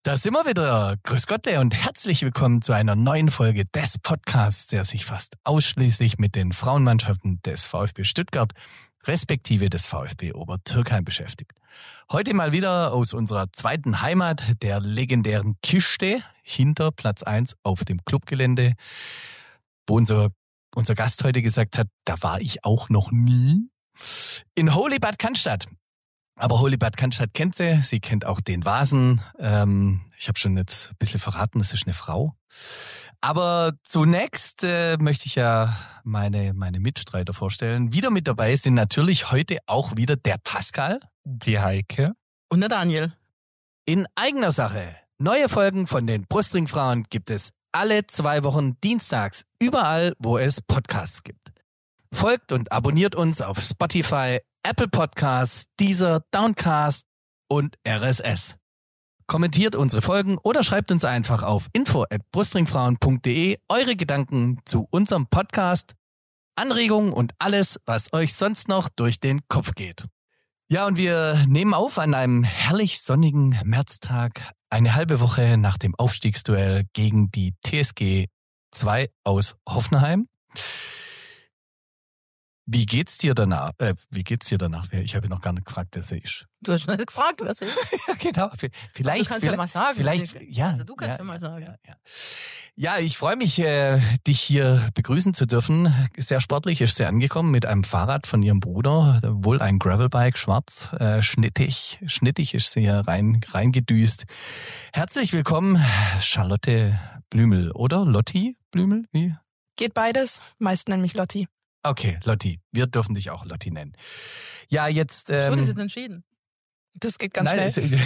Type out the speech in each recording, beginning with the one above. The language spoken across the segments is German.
Da sind wir wieder. Grüß Gott und herzlich willkommen zu einer neuen Folge des Podcasts, der sich fast ausschließlich mit den Frauenmannschaften des VfB Stuttgart respektive des VfB Obertürkheim beschäftigt. Heute mal wieder aus unserer zweiten Heimat, der legendären Kiste, hinter Platz 1 auf dem Clubgelände, wo unser Gast heute gesagt hat, da war ich auch noch nie, in Holy Bad Cannstatt. Aber Holy Bad Cannstatt kennt sie kennt auch den Vasen. Ich habe schon jetzt ein bisschen verraten, das ist eine Frau. Aber zunächst möchte ich ja meine Mitstreiter vorstellen. Wieder mit dabei sind natürlich heute auch wieder der Pascal, die Heike und der Daniel. In eigener Sache. Neue Folgen von den Brustringfrauen gibt es alle 2 Wochen dienstags, überall, wo es Podcasts gibt. Folgt und abonniert uns auf Spotify, Apple Podcasts, Deezer, Downcast und RSS. Kommentiert unsere Folgen oder schreibt uns einfach auf info@brustringfrauen.de eure Gedanken zu unserem Podcast, Anregungen und alles, was euch sonst noch durch den Kopf geht. Ja, und wir nehmen auf an einem herrlich sonnigen Märztag, eine halbe Woche nach dem Aufstiegsduell gegen die TSG 2 aus Hoffenheim. Wie geht's dir danach? Ich habe noch gar nicht gefragt, wer sie ist. Du hast nicht gefragt, wer sie ist. Ja, genau. Vielleicht. Du kannst ja mal sagen. Du kannst ja mal sagen. Ja, ich freue mich, dich hier begrüßen zu dürfen. Sehr sportlich ist sie angekommen mit einem Fahrrad von ihrem Bruder, wohl ein Gravelbike, schwarz, schnittig ist sie hier reingedüst. Herzlich willkommen, Charlotte Blümel, oder? Lotti Blümel? Wie? Geht beides. Meist nennen mich Lotti. Okay, Lotti. Wir dürfen dich auch Lotti nennen. Ja, jetzt... Wurde sie entschieden? Das geht ganz schnell.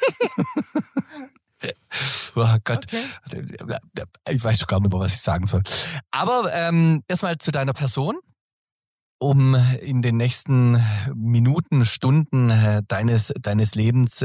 Oh Gott. Okay. Ich weiß schon gar nicht mehr, was ich sagen soll. Aber erstmal zu deiner Person, um in den nächsten Minuten, Stunden deines Lebens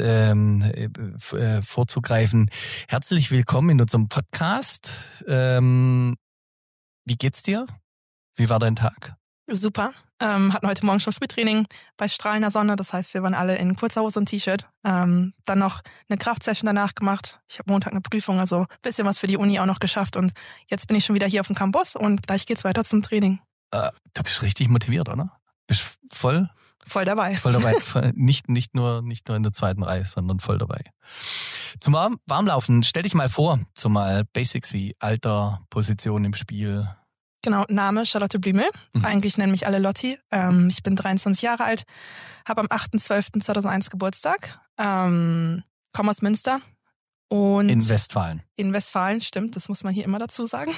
vorzugreifen. Herzlich willkommen in unserem Podcast. Wie geht's dir? Wie war dein Tag? Super. Hatten heute Morgen schon Frühtraining bei strahlender Sonne. Das heißt, wir waren alle in kurzer Hose und T-Shirt. Dann noch eine Kraftsession danach gemacht. Ich habe Montag eine Prüfung, also ein bisschen was für die Uni auch noch geschafft. Und jetzt bin ich schon wieder hier auf dem Campus und gleich geht's weiter zum Training. Du bist richtig motiviert, oder? Bist voll dabei. Voll dabei. nicht nur in der zweiten Reihe, sondern voll dabei. Zum Warmlaufen, stell dich mal vor, zumal Basics wie Alter, Position im Spiel. Genau, Name Charlotte Blümel. Eigentlich nennen mich alle Lotti. Ich bin 23 Jahre alt, habe am 8.12.2001 Geburtstag, komme aus Münster. Und in Westfalen. In Westfalen, stimmt, das muss man hier immer dazu sagen.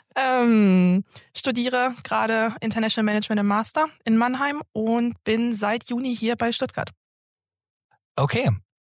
Studiere gerade International Management im Master in Mannheim und bin seit Juni hier bei Stuttgart. Okay.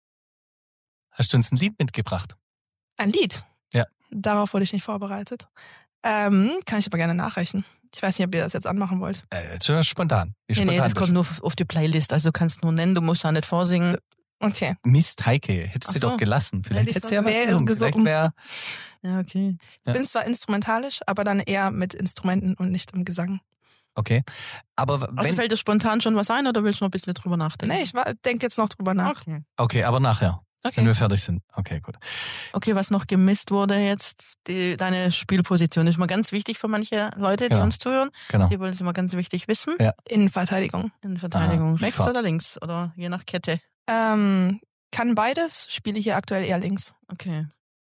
Hast du uns ein Lied mitgebracht? Ein Lied? Ja. Darauf wurde ich nicht vorbereitet. Kann ich aber gerne nachreichen. Ich weiß nicht, ob ihr das jetzt anmachen wollt. Schon spontan. Nee, das kommt nur auf die Playlist. Also du kannst nur nennen, du musst da nicht vorsingen. Okay. Mist, Heike, hättest du doch gelassen. Vielleicht hättest du ja was gesungen. Ja, okay. Ich bin zwar instrumentalisch, aber dann eher mit Instrumenten und nicht im Gesang. Okay. Aber also fällt dir spontan schon was ein oder willst du noch ein bisschen drüber nachdenken? Nee, ich denke jetzt noch drüber nach. Okay, aber nachher. Okay. Wenn wir fertig sind. Okay, gut. Okay, was noch gemisst wurde jetzt, deine Spielposition ist mal ganz wichtig für manche Leute, die uns zuhören. Genau. Die wollen es immer ganz wichtig wissen. Ja. Innenverteidigung. Rechts oder links? Oder je nach Kette? Kann beides, spiele hier aktuell eher links. Okay.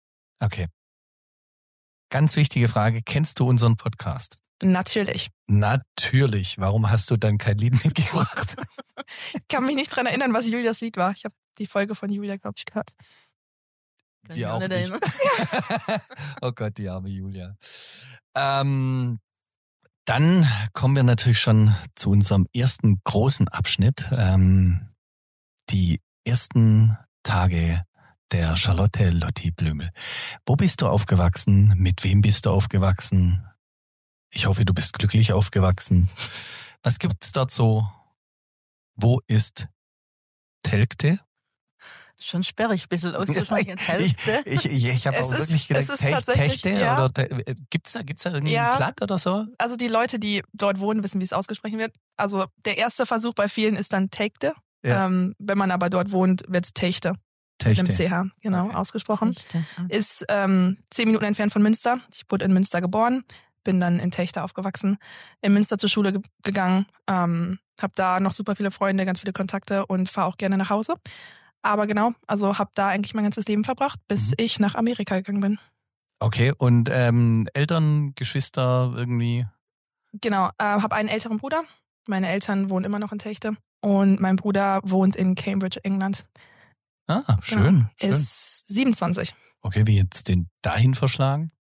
Ganz wichtige Frage, kennst du unseren Podcast? Natürlich. Warum hast du dann kein Lied mitgebracht? Ich kann mich nicht dran erinnern, was Julias Lied war. Ich habe die Folge von Julia, glaube ich, gehört. Wir auch nicht. Oh Gott, die arme Julia. Dann kommen wir natürlich schon zu unserem ersten großen Abschnitt. Die ersten Tage der Charlotte Lotti Blümel. Wo bist du aufgewachsen? Mit wem bist du aufgewachsen? Ich hoffe, du bist glücklich aufgewachsen. Was gibt's dort so? Wo ist Telgte? Schon sperrig, ein bisschen auszusprechen. Ich habe auch wirklich gedacht, Techte? Ja. Oder gibt's da irgendein Platt oder so? Also die Leute, die dort wohnen, wissen, wie es ausgesprochen wird. Also der erste Versuch bei vielen ist dann Teigte. Ja. Wenn man aber dort wohnt, wird's Techte. Techte. Mit dem CH, genau, Okay. ausgesprochen. Techte. Ist 10 Minuten entfernt von Münster. Ich wurde in Münster geboren, bin dann in Techte aufgewachsen, in Münster zur Schule gegangen, habe da noch super viele Freunde, ganz viele Kontakte und fahre auch gerne nach Hause. Aber genau, also habe da eigentlich mein ganzes Leben verbracht, bis ich nach Amerika gegangen bin. Okay, und Eltern, Geschwister irgendwie? Genau, habe einen älteren Bruder. Meine Eltern wohnen immer noch in Techte und mein Bruder wohnt in Cambridge, England. Ah, schön. Genau. Ist 27. Okay, wie jetzt den dahin verschlagen?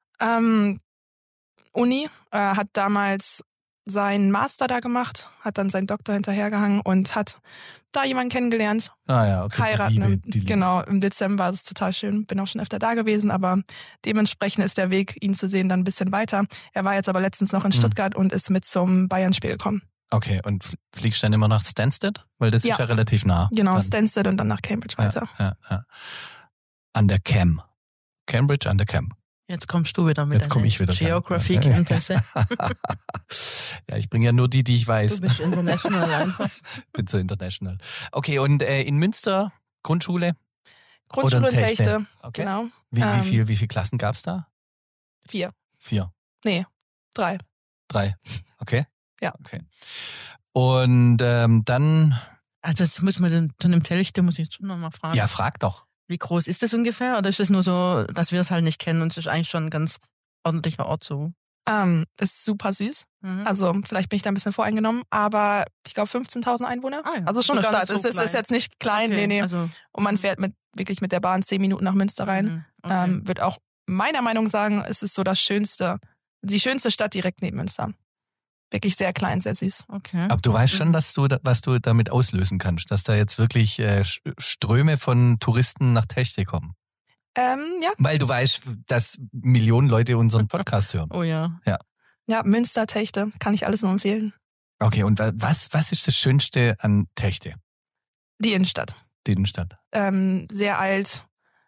Uni, hat damals seinen Master da gemacht, hat dann seinen Doktor hinterhergehangen und hat da jemanden kennengelernt. Ah ja, okay. Heiraten. Die Liebe. Genau, im Dezember ist es total schön. Bin auch schon öfter da gewesen, aber dementsprechend ist der Weg, ihn zu sehen, dann ein bisschen weiter. Er war jetzt aber letztens noch in Stuttgart und ist mit zum Bayern-Spiel gekommen. Okay, und fliegst dann immer nach Stansted? Weil das Ja. ist ja relativ nah. Genau, dann. Stansted und dann nach Cambridge weiter. Ja. An der Cam. Cambridge an der Cam. Jetzt kommst du wieder mit Jetzt komme ich wieder. Geografie-Kenntnisse. Ja, ich bringe ja nur die ich weiß. Du bist international einfach. Bin so international. Okay, und in Münster Grundschule? Grundschule Oder und in Techte? Techte, Okay. genau. Wie viele Klassen gab's da? 4. 4. Nee, 3. 3. Okay. Ja. Okay. Und dann, Also das muss man dann im Techte, muss ich jetzt schon nochmal fragen. ja, frag doch. Wie groß ist das ungefähr? Oder ist es nur so, dass wir es halt nicht kennen und es ist eigentlich schon ein ganz ordentlicher Ort so? Ist super süß. Mhm. Also vielleicht bin ich da ein bisschen voreingenommen, aber ich glaube 15.000 Einwohner. Ah ja. Also schon eine Gar Stadt. nicht so Es ist jetzt nicht klein, Okay, nee. Also, Und man fährt wirklich mit der Bahn 10 Minuten nach Münster rein. Okay. Wird auch meiner Meinung nach sagen, es ist so die schönste Stadt direkt neben Münster. Wirklich sehr klein, sehr süß. Okay. Aber du weißt schon, was du damit auslösen kannst, dass da jetzt wirklich Ströme von Touristen nach Techte kommen. Ja. Weil du weißt, dass Millionen Leute unseren Podcast hören. Oh ja. Ja, Münster, Techte, kann ich alles nur empfehlen. Okay, und was ist das Schönste an Techte, Die Innenstadt. die Innenstadt? Sehr alt.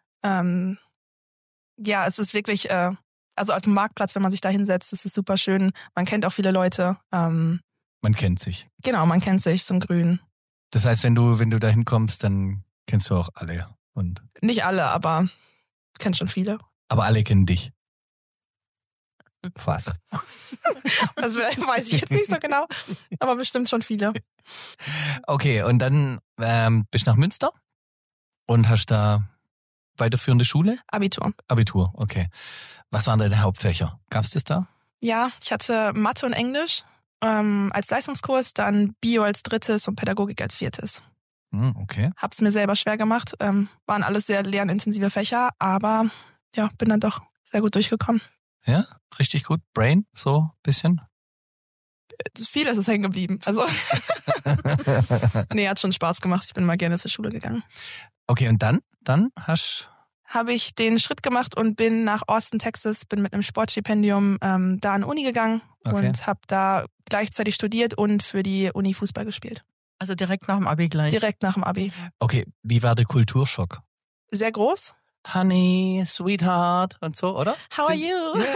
Ja, es ist wirklich, also auf dem Marktplatz, wenn man sich da hinsetzt, ist es super schön. Man kennt auch viele Leute. Man kennt sich. Genau, man kennt sich zum Grün. Das heißt, wenn du da hinkommst, dann kennst du auch alle. Nicht alle, aber kennt schon viele. Aber alle kennen dich. Fast. Das weiß ich jetzt nicht so genau, aber bestimmt schon viele. Okay, und dann bist du nach Münster und hast da weiterführende Schule? Abitur, okay. Was waren deine Hauptfächer? Gab's das da? Ja, ich hatte Mathe und Englisch als Leistungskurs, dann Bio als 3. und Pädagogik als 4. Okay. Hab's mir selber schwer gemacht. Waren alles sehr lernintensive Fächer, aber ja, bin dann doch sehr gut durchgekommen. Ja, richtig gut. Brain, so ein bisschen? Vieles ist hängen geblieben. Also, nee, hat schon Spaß gemacht. Ich bin mal gerne zur Schule gegangen. Okay, und dann Habe ich den Schritt gemacht und bin nach Austin, Texas, bin mit einem Sportstipendium da an die Uni gegangen und habe da gleichzeitig studiert und für die Uni Fußball gespielt. Also direkt nach dem Abi gleich? Direkt nach dem Abi. Okay, wie war der Kulturschock? Sehr groß. Honey, Sweetheart und so, oder? How are you?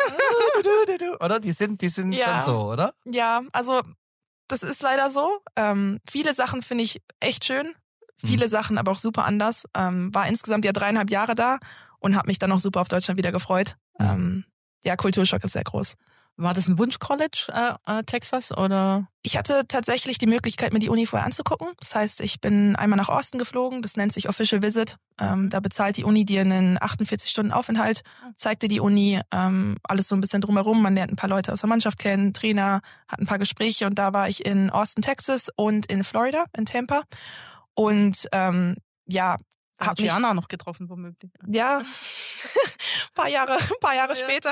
Ja, oder? Die sind Ja. schon so, oder? Ja, also das ist leider so. Viele Sachen finde ich echt schön. Viele Sachen aber auch super anders. War insgesamt ja 3,5 Jahre da und habe mich dann auch super auf Deutschland wieder gefreut. Ja, Kulturschock ist sehr groß. War das ein Wunsch-College, Texas, oder? Ich hatte tatsächlich die Möglichkeit, mir die Uni vorher anzugucken. Das heißt, ich bin einmal nach Austin geflogen. Das nennt sich Official Visit. Da bezahlt die Uni dir einen 48-Stunden-Aufenthalt, zeigt dir die Uni, alles so ein bisschen drumherum. Man lernt ein paar Leute aus der Mannschaft kennen, Trainer, hat ein paar Gespräche. Und da war ich in Austin, Texas und in Florida, in Tampa. Und ja, Hat Gianna noch getroffen, womöglich. ja, paar Jahre später.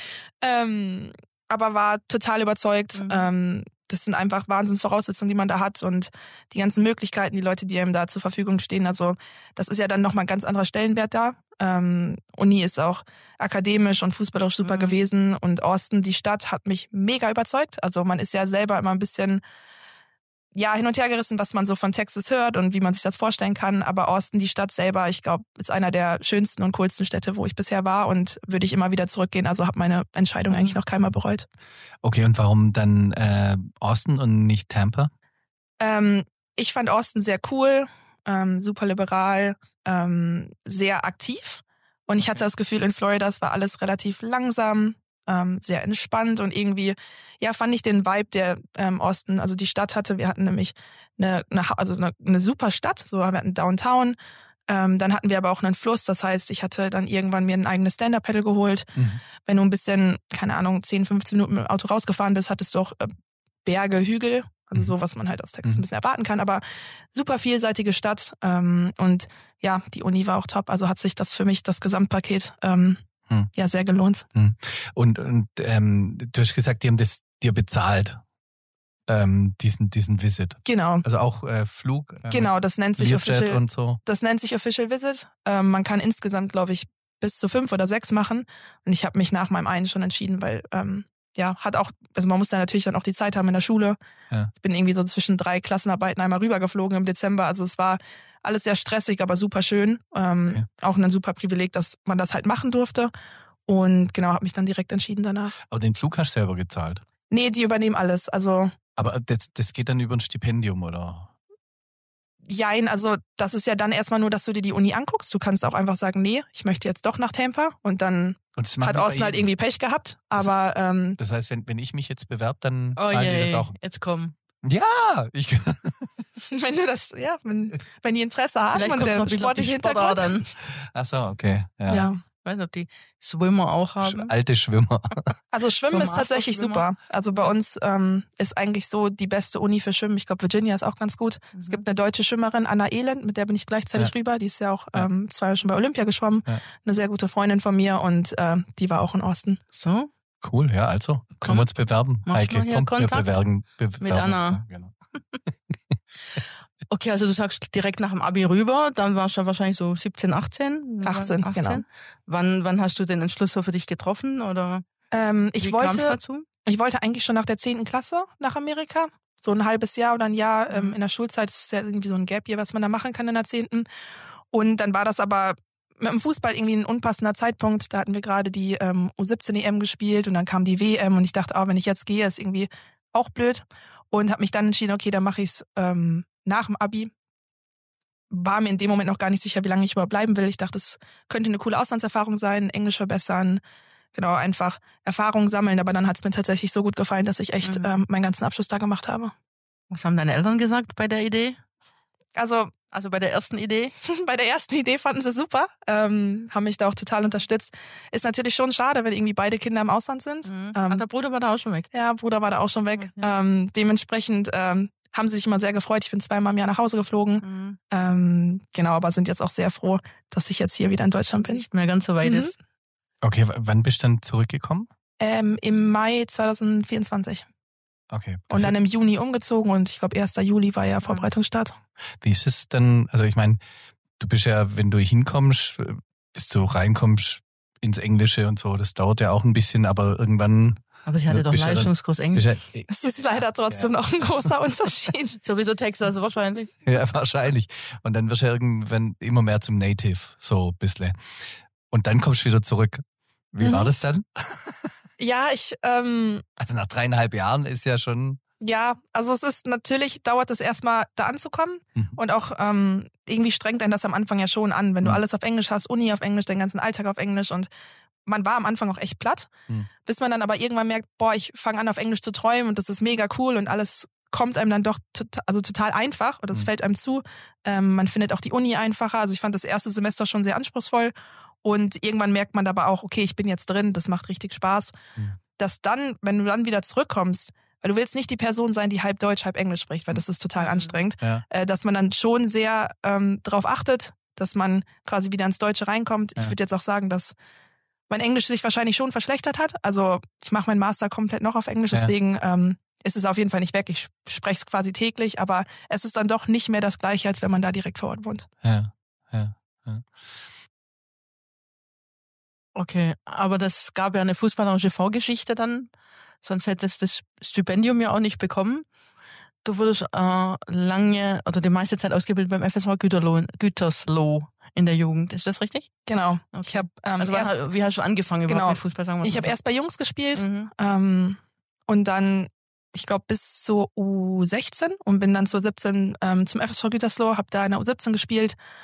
Aber war total überzeugt. Das sind einfach Wahnsinnsvoraussetzungen, die man da hat und die ganzen Möglichkeiten, die Leute, die einem da zur Verfügung stehen. Also das ist ja dann nochmal ein ganz anderer Stellenwert da. Uni ist auch akademisch und fußballerisch super gewesen und Austin, die Stadt, hat mich mega überzeugt. Also man ist ja selber immer ein bisschen hin und her gerissen, was man so von Texas hört und wie man sich das vorstellen kann. Aber Austin, die Stadt selber, ich glaube, ist einer der schönsten und coolsten Städte, wo ich bisher war und würde ich immer wieder zurückgehen. Also habe meine Entscheidung eigentlich noch keinmal bereut. Okay, und warum dann Austin und nicht Tampa? Ich fand Austin sehr cool, super liberal, sehr aktiv. Und ich hatte das Gefühl, in Florida, es war alles relativ langsam, sehr entspannt und irgendwie, ja, fand ich den Vibe der Osten, also die Stadt hatte, wir hatten nämlich eine super Stadt, so wir hatten Downtown, dann hatten wir aber auch einen Fluss, das heißt, ich hatte dann irgendwann mir ein eigenes Stand-Up-Paddle geholt. Wenn du ein bisschen, keine Ahnung, 10, 15 Minuten mit dem Auto rausgefahren bist, hattest du auch Berge, Hügel, also so, was man halt aus Texas ein bisschen erwarten kann, aber super vielseitige Stadt und ja, die Uni war auch top, also hat sich das für mich, das Gesamtpaket, ja, sehr gelohnt. Und du hast gesagt, die haben das dir bezahlt, diesen Visit. Genau. Also auch Flug. Genau, das nennt sich Learjet und so. Das nennt sich Official Visit. Man kann insgesamt, glaube ich, bis zu 5 oder 6 machen. Und ich habe mich nach meinem einen schon entschieden, weil ja, hat auch, also man muss da natürlich dann auch die Zeit haben in der Schule. Ja. Ich bin irgendwie so zwischen 3 Klassenarbeiten einmal rübergeflogen im Dezember. Also es war alles sehr stressig, aber super schön. Okay. Auch ein super Privileg, dass man das halt machen durfte. Und genau, habe mich dann direkt entschieden danach. Aber den Flug hast du selber gezahlt? Nee, die übernehmen alles. Also. Aber das geht dann über ein Stipendium, oder? Jein, also das ist ja dann erstmal nur, dass du dir die Uni anguckst. Du kannst auch einfach sagen, nee, ich möchte jetzt doch nach Tampa. Und dann hat Austin halt irgendwie Pech gehabt. Aber das heißt, wenn ich mich jetzt bewerbe, dann zahlen die das auch. Jetzt komm. Ja, wenn du das, ja, wenn die Interesse haben und der sportliche Hintergrund. Dann. Ach so, okay. Ja. Ich weiß nicht, ob die Schwimmer auch haben. Alte Schwimmer. Also Schwimmen ist tatsächlich super. Also bei uns ist eigentlich so die beste Uni für Schwimmen. Ich glaube, Virginia ist auch ganz gut. Es gibt eine deutsche Schwimmerin, Anna Elend, mit der bin ich gleichzeitig rüber. Die ist ja auch 2 Jahre schon bei Olympia geschwommen. Ja. Eine sehr gute Freundin von mir und die war auch in Austin. So? Cool, ja, also können wir uns bewerben. Heike, komm, wir bewerben. Mit Anna. Ja, genau. Okay, also du sagst direkt nach dem Abi rüber, dann warst du ja wahrscheinlich so 17, 18? 18, genau. Wann hast du den Entschluss so für dich getroffen? Oder ich wollte eigentlich schon nach der 10. Klasse nach Amerika. So ein halbes Jahr oder ein Jahr in der Schulzeit, das ist ja irgendwie so ein Gap Year, was man da machen kann in der 10. Und dann war das aber mit dem Fußball irgendwie ein unpassender Zeitpunkt. Da hatten wir gerade die U17 EM gespielt und dann kam die WM und ich dachte, wenn ich jetzt gehe, ist irgendwie auch blöd. Und habe mich dann entschieden, okay, dann mache ich es nach dem Abi. War mir in dem Moment noch gar nicht sicher, wie lange ich überhaupt bleiben will. Ich dachte, es könnte eine coole Auslandserfahrung sein, Englisch verbessern, genau, einfach Erfahrung sammeln. Aber dann hat es mir tatsächlich so gut gefallen, dass ich echt meinen ganzen Abschluss da gemacht habe. Was haben deine Eltern gesagt bei der Idee? Also bei der ersten Idee? Bei der ersten Idee fanden sie super, haben mich da auch total unterstützt. Ist natürlich schon schade, wenn irgendwie beide Kinder im Ausland sind. Der Bruder war da auch schon weg? Ja, Bruder war da auch schon weg. Okay. Dementsprechend haben sie sich immer sehr gefreut. Ich bin 2-mal im Jahr nach Hause geflogen. Genau, aber sind jetzt auch sehr froh, dass ich jetzt hier wieder in Deutschland bin. Nicht mehr ganz so weit ist. Okay, wann bist du dann zurückgekommen? Im Mai 2024. Okay. Perfekt. Und dann im Juni umgezogen und ich glaube 1. Juli war ja Vorbereitungsstart. Wie ist es denn, also ich meine, du bist ja, wenn du hinkommst, bis du reinkommst ins Englische und so, das dauert ja auch ein bisschen, aber irgendwann... Aber sie hatte doch Leistungskurs Englisch. Das ist leider trotzdem noch ein großer Unterschied. Sowieso Texas wahrscheinlich. Ja, wahrscheinlich. Und dann wirst du ja irgendwann immer mehr zum Native, so ein bisschen. Und dann kommst du wieder zurück. Wie war das dann? Ja, also nach 3,5 Jahren ist ja schon... Ja, also es ist natürlich, dauert es erstmal da anzukommen und auch irgendwie strengt einen das am Anfang ja schon an, wenn du alles auf Englisch hast, Uni auf Englisch, den ganzen Alltag auf Englisch und man war am Anfang auch echt platt, bis man dann aber irgendwann merkt, ich fange an auf Englisch zu träumen und das ist mega cool und alles kommt einem dann doch total einfach oder es fällt einem zu. Man findet auch die Uni einfacher, also ich fand das erste Semester schon sehr anspruchsvoll und irgendwann merkt man aber auch, okay, ich bin jetzt drin, das macht richtig Spaß. Dass dann, wenn du dann wieder zurückkommst, weil du willst nicht die Person sein, die halb Deutsch, halb Englisch spricht, weil das ist total anstrengend, dass man dann schon sehr darauf achtet, dass man quasi wieder ins Deutsche reinkommt. Ich würde jetzt auch sagen, dass mein Englisch sich wahrscheinlich schon verschlechtert hat. Also ich mache meinen Master komplett noch auf Englisch, deswegen ist es auf jeden Fall nicht weg. Ich spreche es quasi täglich, aber es ist dann doch nicht mehr das Gleiche, als wenn man da direkt vor Ort wohnt. Ja. Okay, aber das gab ja eine fußballerische Vorgeschichte dann. Sonst hättest du das Stipendium ja auch nicht bekommen. Du wurdest lange oder die meiste Zeit ausgebildet beim FSV Gütersloh in der Jugend. Ist das richtig? Genau. Okay. Ich hab, wie hast du angefangen überhaupt mit Fußball? Sagen wir ich habe erst bei Jungs gespielt und dann, ich glaube, bis zur U16 und bin dann zur 17 zum FSV Gütersloh, habe da in der U17 gespielt.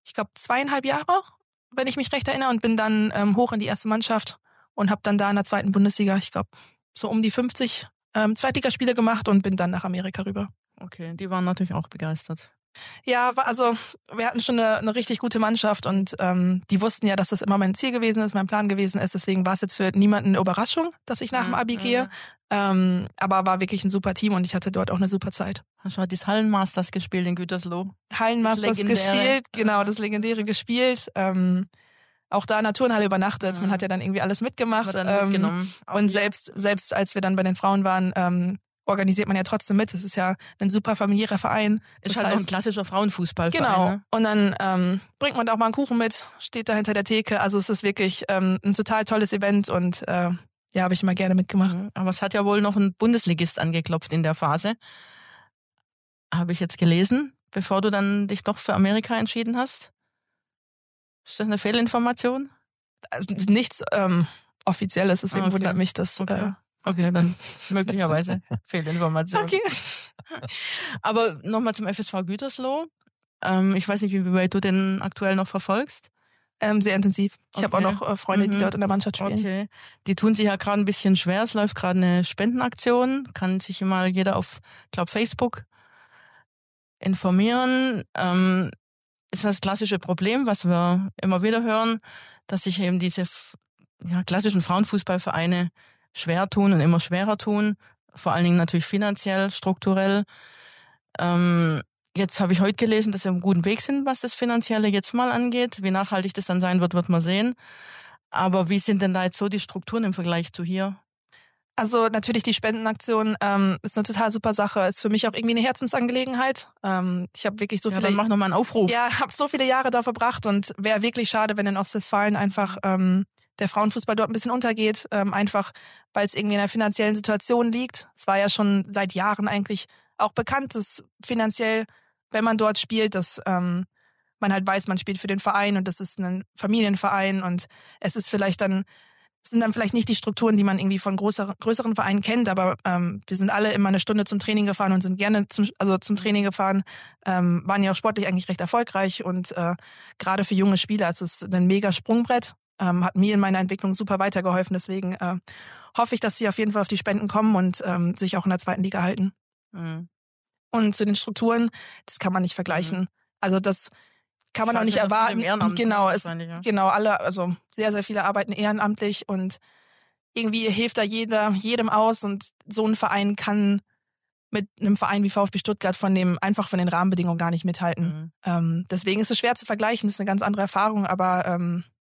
ich glaube, 2,5 Jahre, wenn ich mich recht erinnere, und bin dann hoch in die erste Mannschaft und habe dann da in der zweiten Bundesliga, ich glaube, so um die 50 Zweitligaspiele gemacht und bin dann nach Amerika rüber. Okay, die waren natürlich auch begeistert. Ja, also wir hatten schon eine richtig gute Mannschaft und die wussten ja, dass das immer mein Ziel gewesen ist, mein Plan gewesen ist. Deswegen war es jetzt für niemanden eine Überraschung, dass ich nach dem Abi gehe. Aber war wirklich ein super Team und ich hatte dort auch eine super Zeit. Hast du halt das Hallenmasters gespielt in Gütersloh? Hallenmasters gespielt, genau, das Legendäre gespielt. Auch da in der Turnhalle übernachtet. Man hat ja dann irgendwie alles mitgemacht. Mitgenommen. Und selbst als wir dann bei den Frauen waren, organisiert man ja trotzdem mit. Das ist ja ein super familiärer Verein. Ist halt auch ein klassischer Frauenfußballverein. Genau. Ne? Und dann bringt man da auch mal einen Kuchen mit, steht da hinter der Theke. Also es ist wirklich ein total tolles Event und ja, habe ich immer gerne mitgemacht. Aber es hat ja wohl noch ein Bundesligist angeklopft in der Phase. Habe ich jetzt gelesen, bevor du dann dich doch für Amerika entschieden hast. Ist das eine Fehlinformation? Also, nichts Offizielles, deswegen wundert mich das. Okay, dann möglicherweise Fehlinformation. Okay. Aber nochmal zum FSV Gütersloh. Ich weiß nicht, wie weit du den aktuell noch verfolgst. Sehr intensiv. Ich habe auch noch Freunde, die dort in der Mannschaft spielen. Okay. Die tun sich ja gerade ein bisschen schwer. Es läuft gerade eine Spendenaktion. Kann sich immer jeder auf, glaube Facebook informieren. Ist das klassische Problem, was wir immer wieder hören, dass sich eben diese klassischen Frauenfußballvereine schwer tun und immer schwerer tun. Vor allen Dingen natürlich finanziell, strukturell. Jetzt habe ich heute gelesen, dass wir auf einem guten Weg sind, was das Finanzielle jetzt mal angeht. Wie nachhaltig das dann sein wird, wird man sehen. Aber wie sind denn da jetzt so die Strukturen im Vergleich zu hier? Also natürlich die Spendenaktion ist eine total super Sache. Ist für mich auch irgendwie eine Herzensangelegenheit. Ich habe wirklich so viele... Dann mach nochmal einen Aufruf. Ja, habe so viele Jahre da verbracht und wäre wirklich schade, wenn in Ostwestfalen einfach der Frauenfußball dort ein bisschen untergeht. Einfach, weil es irgendwie in der finanziellen Situation liegt. Es war ja schon seit Jahren eigentlich auch bekannt, dass finanziell, wenn man dort spielt, dass man halt weiß, man spielt für den Verein und das ist ein Familienverein und es ist vielleicht dann... Es sind dann vielleicht nicht die Strukturen, die man irgendwie von größeren Vereinen kennt, aber wir sind alle immer eine Stunde zum Training gefahren und sind gerne zum Training gefahren, waren ja auch sportlich eigentlich recht erfolgreich und gerade für junge Spieler ist es ein mega Sprungbrett, hat mir in meiner Entwicklung super weitergeholfen, deswegen hoffe ich, dass sie auf jeden Fall auf die Spenden kommen und sich auch in der zweiten Liga halten. Mhm. Und zu den Strukturen, das kann man nicht vergleichen. Also das kann man auch nicht erwarten. Genau, genau, alle, also sehr, sehr viele arbeiten ehrenamtlich und irgendwie hilft da jedem aus und so ein Verein kann mit einem Verein wie VfB Stuttgart einfach von den Rahmenbedingungen gar nicht mithalten. Deswegen ist es schwer zu vergleichen, das ist eine ganz andere Erfahrung, aber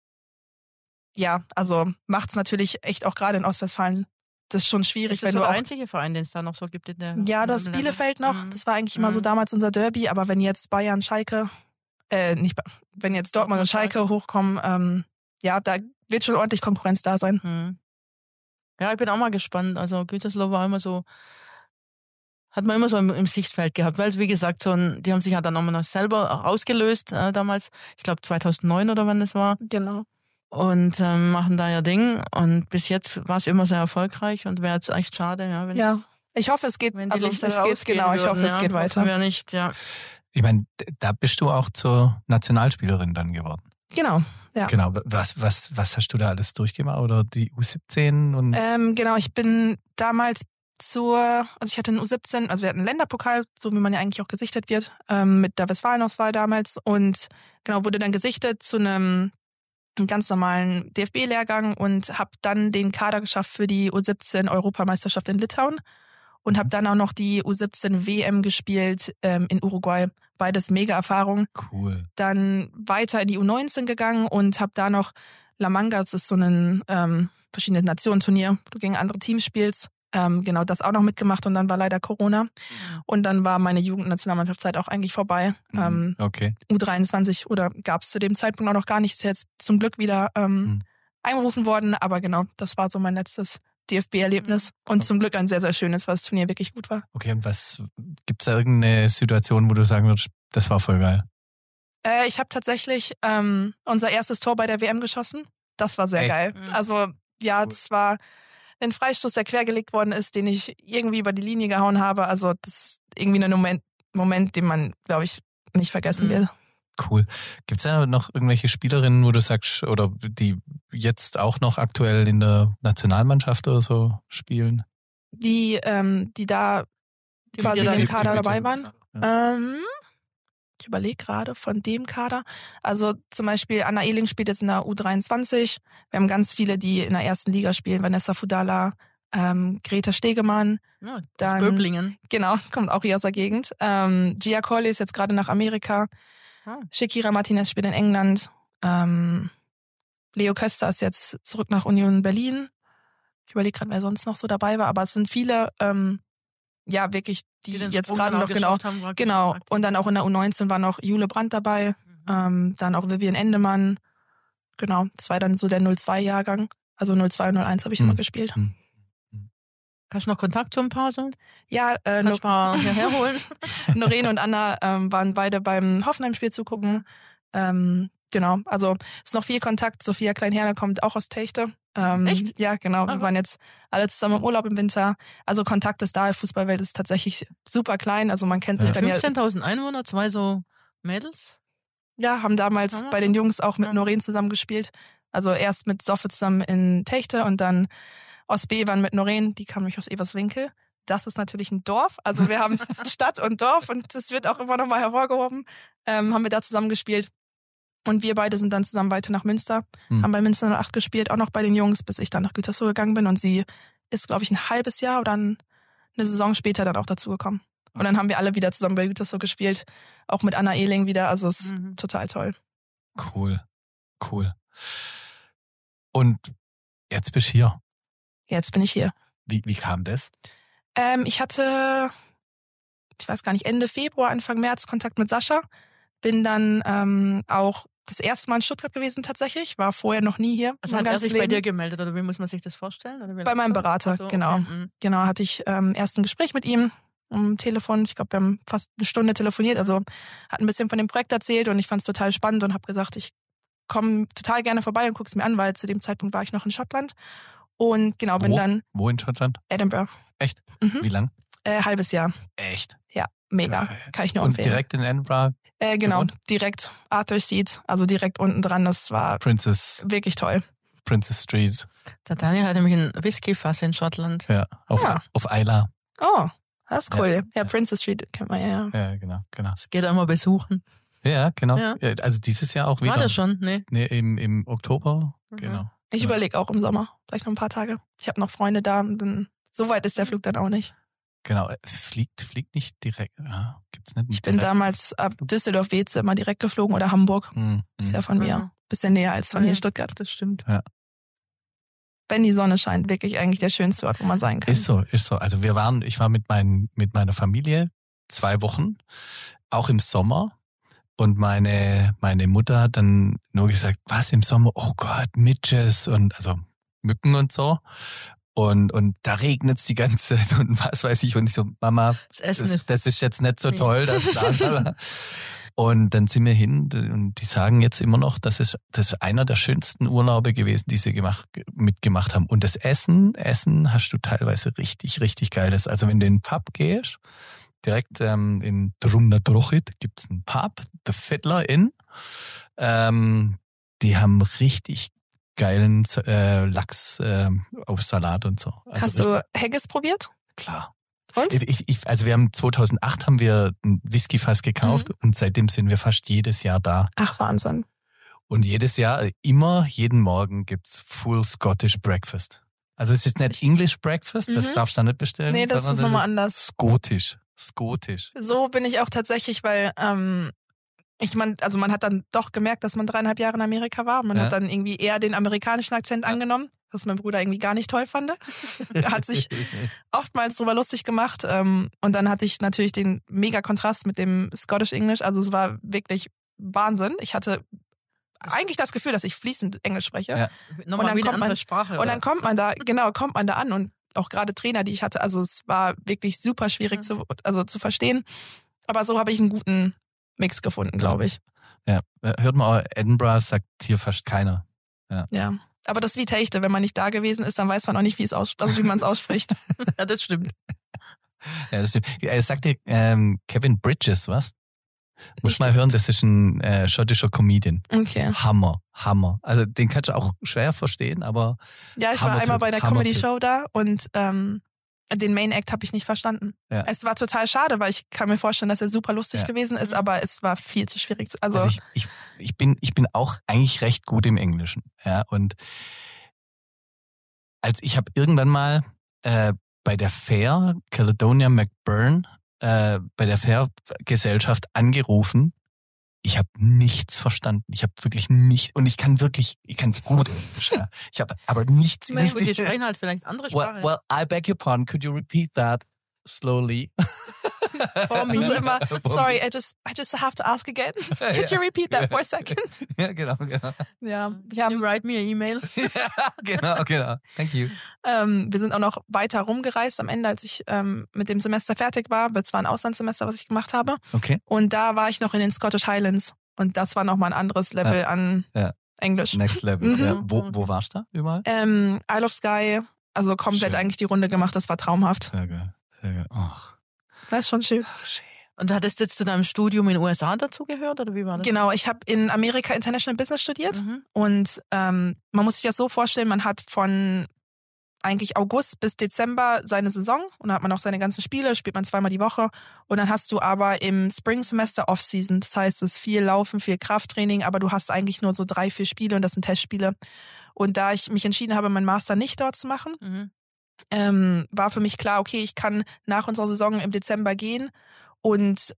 ja, also macht's natürlich echt auch gerade in Ostwestfalen. Das ist schon schwierig, ist das wenn so du der auch einzige Verein, den es da noch so gibt in der... Ja, das Bielefeld noch, das war eigentlich immer so damals unser Derby, aber wenn jetzt Bayern, Schalke wenn jetzt Dortmund und Schalke hochkommen, ja, da wird schon ordentlich Konkurrenz da sein. Ja, ich bin auch mal gespannt. Also Gütersloh war immer so, hat man immer so im Sichtfeld gehabt, weil wie gesagt, die haben sich ja dann auch noch selber ausgelöst damals, ich glaube 2009 oder wann das war. Genau. Und machen da ihr Ding und bis jetzt war es immer sehr erfolgreich und wäre jetzt echt schade, ja. Ja, ich hoffe, es geht, also es geht weiter. Wir nicht, ja. Ich meine, da bist du auch zur Nationalspielerin dann geworden. Genau, ja. Genau, was hast du da alles durchgemacht? Oder die U17? Und genau, ich bin damals also ich hatte einen U17, also wir hatten einen Länderpokal, so wie man ja eigentlich auch gesichtet wird, mit der Westfalenauswahl damals und genau, wurde dann gesichtet zu einem ganz normalen DFB-Lehrgang und habe dann den Kader geschafft für die U17-Europameisterschaft in Litauen. Und habe dann auch noch die U17 WM gespielt in Uruguay. Beides mega Erfahrung. Cool. Dann weiter in die U19 gegangen und habe da noch La Manga, das ist so ein verschiedene Nationenturnier, wo du gegen andere Teams spielst. Genau, das auch noch mitgemacht und dann war leider Corona. Und dann war meine Jugendnationalmannschaftszeit auch eigentlich vorbei. Okay. U23 oder gab es zu dem Zeitpunkt auch noch gar nicht. Ist jetzt zum Glück wieder einberufen worden. Aber genau, das war so mein letztes DFB-Erlebnis und zum Glück ein sehr, sehr schönes, weil das Turnier wirklich gut war. Okay, und gibt's da irgendeine Situation, wo du sagen würdest, das war voll geil? Ich habe tatsächlich unser erstes Tor bei der WM geschossen. Das war sehr geil. Also ja, das war ein Freistoß, der quergelegt worden ist, den ich irgendwie über die Linie gehauen habe. Also das ist irgendwie ein Moment, den man, glaube ich, nicht vergessen wird. Cool. Gibt's da noch irgendwelche Spielerinnen, wo du sagst, oder die jetzt auch noch aktuell in der Nationalmannschaft oder so spielen? Die da quasi in dem Kader dabei waren? Ja. Ich überlege gerade von dem Kader. Also zum Beispiel Anna Ehling spielt jetzt in der U23. Wir haben ganz viele, die in der ersten Liga spielen. Vanessa Fudala, Greta Stegemann. Ja, Dann- Böblingen. Genau, kommt auch hier aus der Gegend. Gia Corley ist jetzt gerade nach Amerika. Ah. Shakira Martinez spielt in England. Leo Köster ist jetzt zurück nach Union Berlin. Ich überlege gerade, wer sonst noch so dabei war. Aber es sind viele, wirklich, die den jetzt Sprung gerade dann auch noch, genau. geschafft haben, war Genau. aktiv. Und dann auch in der U19 war noch Jule Brandt dabei. Dann auch Vivian Endemann. Genau. Das war dann so der 02-Jahrgang. Also 02 und 01 habe ich immer gespielt. Hast du noch Kontakt zu ein paar so? Ja, Kannst du mal hierher holen? Noreen und Anna waren beide beim Hoffenheim-Spiel zugucken. Genau, also ist noch viel Kontakt. Sophia Kleinherner kommt auch aus Techte. Echt? Ja, genau. Wir Aha. waren jetzt alle zusammen im Urlaub im Winter. Also Kontakt ist da. Die Fußballwelt ist tatsächlich super klein. Also man kennt sich dann ja. 15.000 Einwohner, 2 so Mädels. Ja, haben damals Hammer. bei den Jungs auch mit Ja. Noreen zusammen gespielt. Also erst mit Soffe zusammen in Techte und dann aus Bevern mit Noreen. Die kam nämlich aus Everswinkel. Das ist natürlich ein Dorf. Also wir haben Stadt und Dorf und das wird auch immer noch mal hervorgehoben. Haben wir da zusammen gespielt. Und wir beide sind dann zusammen weiter nach Münster, haben bei Münster 08 gespielt, auch noch bei den Jungs, bis ich dann nach Gütersloh gegangen bin. Und sie ist, glaube ich, ein halbes Jahr oder eine Saison später dann auch dazu gekommen. Und dann haben wir alle wieder zusammen bei Gütersloh gespielt, auch mit Anna Ehling wieder. Also es ist total toll. Cool. Und jetzt bist du hier. Jetzt bin ich hier. Wie kam das? Ich hatte, ich weiß gar nicht, Ende Februar, Anfang März Kontakt mit Sascha. Bin dann auch das erste Mal in Stuttgart gewesen tatsächlich. War vorher noch nie hier. Also hat er sich bei dir gemeldet oder wie muss man sich das vorstellen? Oder wie Bei meinem so? Berater, Ach so, genau. okay. Genau, hatte ich erst ein Gespräch mit ihm am Telefon. Ich glaube, wir haben fast eine Stunde telefoniert. Also hat ein bisschen von dem Projekt erzählt und ich fand es total spannend und habe gesagt, ich komme total gerne vorbei und gucke es mir an, weil zu dem Zeitpunkt war ich noch in Schottland. Und genau, bin dann Wo in Schottland? Edinburgh. Echt? Mhm. Wie lang? Halbes Jahr. Echt? Ja, mega. Geil. Kann ich nur Und empfehlen. direkt in Edinburgh, Genau, gewohnt? direkt Arthur Seat, also direkt unten dran. Das war Princess wirklich toll. Street. Der Daniel hat nämlich ein Whisky-Fass in Schottland. Ja, auf Isla. Oh, das ist cool. Ja, Ja. Princess Street kennt man ja. Ja, genau. Das geht er immer besuchen. Ja, genau. Ja. Ja, also dieses Jahr auch wieder. War das schon? Nee. Nee, im Oktober. Mhm. Genau. Ich Ja. überlege auch im Sommer, vielleicht noch ein paar Tage. Ich habe noch Freunde da. Und dann, so weit ist der Flug dann auch nicht. Genau. Fliegt nicht direkt. Ja, gibt's nicht. Ich bin damals ab Düsseldorf-Weze immer direkt geflogen oder Hamburg. Ist ja von mir. Mhm. Bisschen näher als von hier in Stuttgart. Das stimmt. Wenn die Sonne scheint, wirklich eigentlich der schönste Ort, wo man sein kann. Ist so. Also ich war mit meiner Familie 2 Wochen, auch im Sommer. Und meine Mutter hat dann nur gesagt, was im Sommer? Oh Gott, Midges und also Mücken und so. Und da regnet's die ganze Zeit und was weiß ich. Und ich so, Mama, Das Essen das ist jetzt nicht so toll. Das und dann sind wir hin und die sagen jetzt immer noch, das ist einer der schönsten Urlaube gewesen, die sie mitgemacht haben. Und das Essen hast du teilweise richtig, richtig geiles. Also wenn du in den Pub gehst, direkt in Drumnadrochit gibt's einen Pub, The Fiddler Inn. Die haben richtig geilen Lachs auf Salat und so. Also Hast du Haggis probiert? klar. Und? Also wir haben 2008 haben wir ein Whiskyfass gekauft und seitdem sind wir fast jedes Jahr da. Ach, Wahnsinn. Und jedes Jahr, jeden Morgen gibt's Full Scottish Breakfast. Also es ist nicht English Breakfast, das darfst du da nicht bestellen. Nee, das ist sondern nochmal anders. Skotisch. So bin ich auch tatsächlich, weil man hat dann doch gemerkt, dass man 3,5 Jahre in Amerika war. Man hat dann irgendwie eher den amerikanischen Akzent angenommen, was mein Bruder irgendwie gar nicht toll fand. Er hat sich oftmals drüber lustig gemacht. Und dann hatte ich natürlich den mega Kontrast mit dem Scottish English. Also es war wirklich Wahnsinn. Ich hatte eigentlich das Gefühl, dass ich fließend Englisch spreche. Ja. Nochmal dann wie eine kommt man- andere Sprache. Und dann kommt man da an und auch gerade Trainer, die ich hatte, also es war wirklich super schwierig zu verstehen. Aber so habe ich einen guten Mix gefunden, glaube ich. Ja, hört man auch, Edinburgh sagt hier fast keiner. Ja. Aber das ist wie Techte, wenn man nicht da gewesen ist, dann weiß man auch nicht, wie man es ausspricht. Ja, das stimmt. Ja, das stimmt. Sagt dir Kevin Bridges was? Muss mal hören, das ist ein schottischer Comedian. Okay. Hammer. Also den kannst du auch schwer verstehen, aber Ja, ich war einmal bei einer Comedy-Show da und den Main Act habe ich nicht verstanden. Ja. Es war total schade, weil ich kann mir vorstellen, dass er super lustig gewesen ist, aber es war viel zu schwierig. Also ich bin auch eigentlich recht gut im Englischen. Ja, und ich habe irgendwann mal bei der Fair, Caledonia McBurn, bei der Fair-Gesellschaft angerufen. Ich habe nichts verstanden. Ich habe wirklich nicht, und ich kann gut Englisch. Ja. Ich habe aber nichts. Die sprechen halt vielleicht andere Sprache. Well, I beg your pardon. Could you repeat that slowly? For me. Also immer, sorry, I just have to ask again. Could you repeat that for a second? Ja, genau. Ja, you write me an email. Ja, genau. Thank you. Wir sind auch noch weiter rumgereist am Ende, als ich mit dem Semester fertig war. Das war ein Auslandssemester, was ich gemacht habe. Okay. Und da war ich noch in den Scottish Highlands. Und das war nochmal ein anderes Level an Englisch. Next Level. Ja. Wo warst du da überall? Isle of Skye. Also komplett eigentlich die Runde gemacht. Das war traumhaft. Sehr geil. Ach. Das ist schon schön. Und hattest du jetzt zu deinem Studium in den USA dazugehört oder wie war das? Genau, ich habe in Amerika International Business studiert und man muss sich das so vorstellen, man hat von eigentlich August bis Dezember seine Saison und dann hat man auch seine ganzen Spiele, spielt man 2-mal die Woche und dann hast du aber im Spring-Semester Off-Season, das heißt, es ist viel Laufen, viel Krafttraining, aber du hast eigentlich nur so 3-4 Spiele und das sind Testspiele. Und da ich mich entschieden habe, meinen Master nicht dort zu machen, war für mich klar, okay, ich kann nach unserer Saison im Dezember gehen und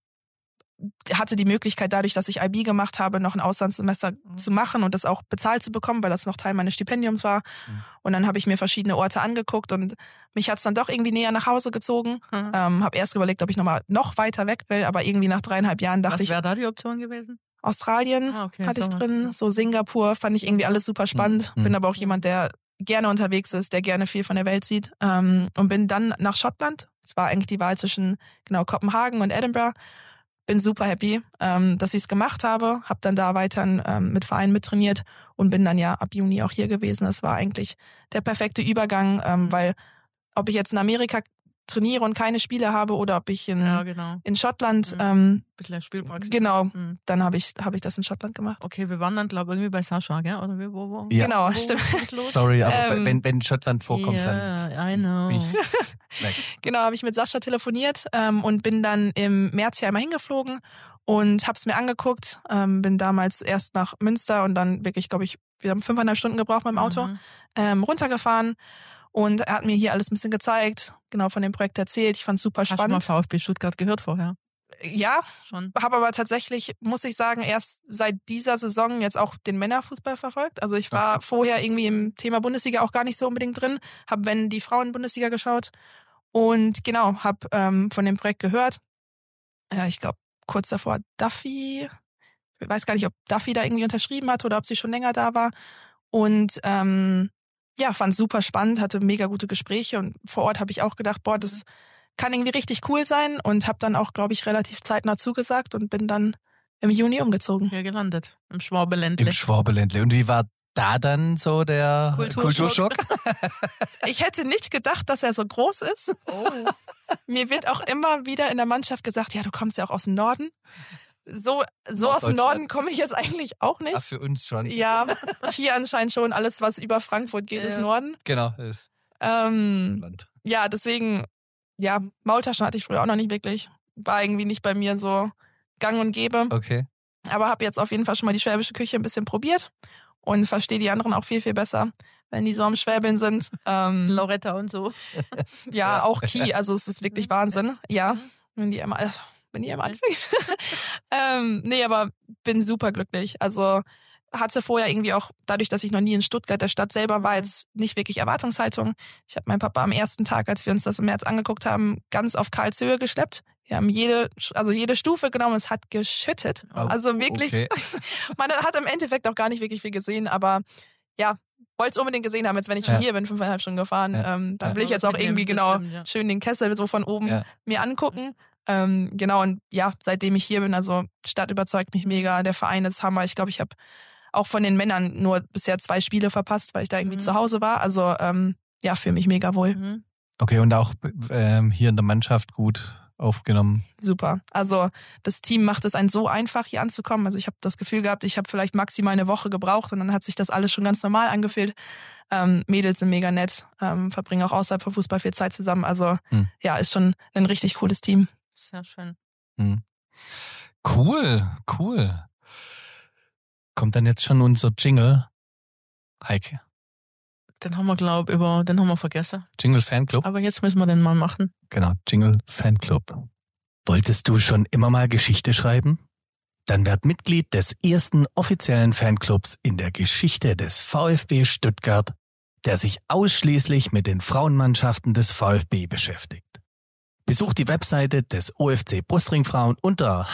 hatte die Möglichkeit, dadurch, dass ich IB gemacht habe, noch ein Auslandssemester zu machen und das auch bezahlt zu bekommen, weil das noch Teil meines Stipendiums war. Und dann habe ich mir verschiedene Orte angeguckt und mich hat's dann doch irgendwie näher nach Hause gezogen. Habe erst überlegt, ob ich noch weiter weg will, aber irgendwie nach 3,5 Jahren dachte ich... Was wäre da die Option gewesen? Australien hatte ich drin, so Singapur, fand ich irgendwie alles super spannend. Bin aber auch jemand, der gerne unterwegs ist, der gerne viel von der Welt sieht. Und bin dann nach Schottland. Es war eigentlich die Wahl zwischen Kopenhagen und Edinburgh. Bin super happy, dass ich es gemacht habe. Hab dann da weiter mit Vereinen mittrainiert und bin dann ab Juni auch hier gewesen. Das war eigentlich der perfekte Übergang, weil ob ich jetzt in Amerika trainiere und keine Spiele habe oder ob ich in Schottland bisschen Spielpraxis. Genau, dann habe ich das in Schottland gemacht. Okay, wir waren dann glaube ich irgendwie bei Sascha, gell? Oder wo? Ja. Genau, stimmt. Sorry, aber wenn Schottland vorkommt, dann I know. bin ich weg. Genau, habe ich mit Sascha telefoniert und bin dann im März hier einmal hingeflogen und habe es mir angeguckt. Bin damals erst nach Münster und dann wirklich, glaube ich, wir haben 5,5 Stunden gebraucht mit dem Auto, runtergefahren. Und er hat mir hier alles ein bisschen gezeigt, genau von dem Projekt erzählt. Ich fand es super spannend. Hast du mal VfB Stuttgart gehört vorher? Ja, schon. Habe aber tatsächlich, muss ich sagen, erst seit dieser Saison jetzt auch den Männerfußball verfolgt. Also ich war vorher irgendwie im Thema Bundesliga auch gar nicht so unbedingt drin, habe wenn die Frauen-Bundesliga geschaut und genau, habe von dem Projekt gehört. Ich glaube, kurz davor Duffy, ich weiß gar nicht, ob Duffy da irgendwie unterschrieben hat oder ob sie schon länger da war. Und fand es super spannend, hatte mega gute Gespräche und vor Ort habe ich auch gedacht, das kann irgendwie richtig cool sein und habe dann auch, glaube ich, relativ zeitnah zugesagt und bin dann im Juni umgezogen. Hier gelandet, im Schwabeländle. Und wie war da dann so der Kulturschock? Ich hätte nicht gedacht, dass er so groß ist. Oh. Mir wird auch immer wieder in der Mannschaft gesagt, ja, du kommst ja auch aus dem Norden. So aus dem Norden komme ich jetzt eigentlich auch nicht. Ach, für uns schon. Ja, hier anscheinend schon. Alles, was über Frankfurt geht, ist Norden. Genau, ist Land. Ja, deswegen, Maultaschen hatte ich früher auch noch nicht wirklich. War irgendwie nicht bei mir so gang und gäbe. Okay. Aber habe jetzt auf jeden Fall schon mal die schwäbische Küche ein bisschen probiert und verstehe die anderen auch viel, viel besser, wenn die so am Schwäbeln sind. Loretta und so. Ja, auch Ki, also es ist wirklich Wahnsinn. Ja, wenn die immer anfängt. Nee, aber bin super glücklich. Also hatte vorher irgendwie auch, dadurch, dass ich noch nie in Stuttgart, der Stadt selber war, jetzt nicht wirklich Erwartungshaltung. Ich habe meinen Papa am ersten Tag, als wir uns das im März angeguckt haben, ganz auf Karlshöhe geschleppt. Wir haben jede Stufe genommen, es hat geschüttet. Also wirklich, man hat im Endeffekt auch gar nicht wirklich viel gesehen, aber wollte es unbedingt gesehen haben, jetzt wenn ich schon hier bin, 5,5 Stunden gefahren. Dann will ich jetzt auch irgendwie schön den Kessel so von oben mir angucken. Genau, und seitdem ich hier bin, also Stadt überzeugt mich mega, der Verein ist Hammer. Ich glaube, ich habe auch von den Männern nur bisher 2 Spiele verpasst, weil ich da irgendwie zu Hause war. Also fühle mich mega wohl. Okay, und auch hier in der Mannschaft gut aufgenommen? Super. Also das Team macht es einem so einfach, hier anzukommen. Also ich habe das Gefühl gehabt, ich habe vielleicht maximal eine Woche gebraucht und dann hat sich das alles schon ganz normal angefühlt. Mädels sind mega nett, verbringen auch außerhalb vom Fußball viel Zeit zusammen. Also ja, ist schon ein richtig cooles Team. Sehr schön. Cool. Kommt dann jetzt schon unser Jingle? Heike. Den haben wir vergessen. Jingle Fanclub? Aber jetzt müssen wir den mal machen. Genau, Jingle Fanclub. Wolltest du schon immer mal Geschichte schreiben? Dann werd Mitglied des ersten offiziellen Fanclubs in der Geschichte des VfB Stuttgart, der sich ausschließlich mit den Frauenmannschaften des VfB beschäftigt. Besuch die Webseite des OFC Brustringfrauen unter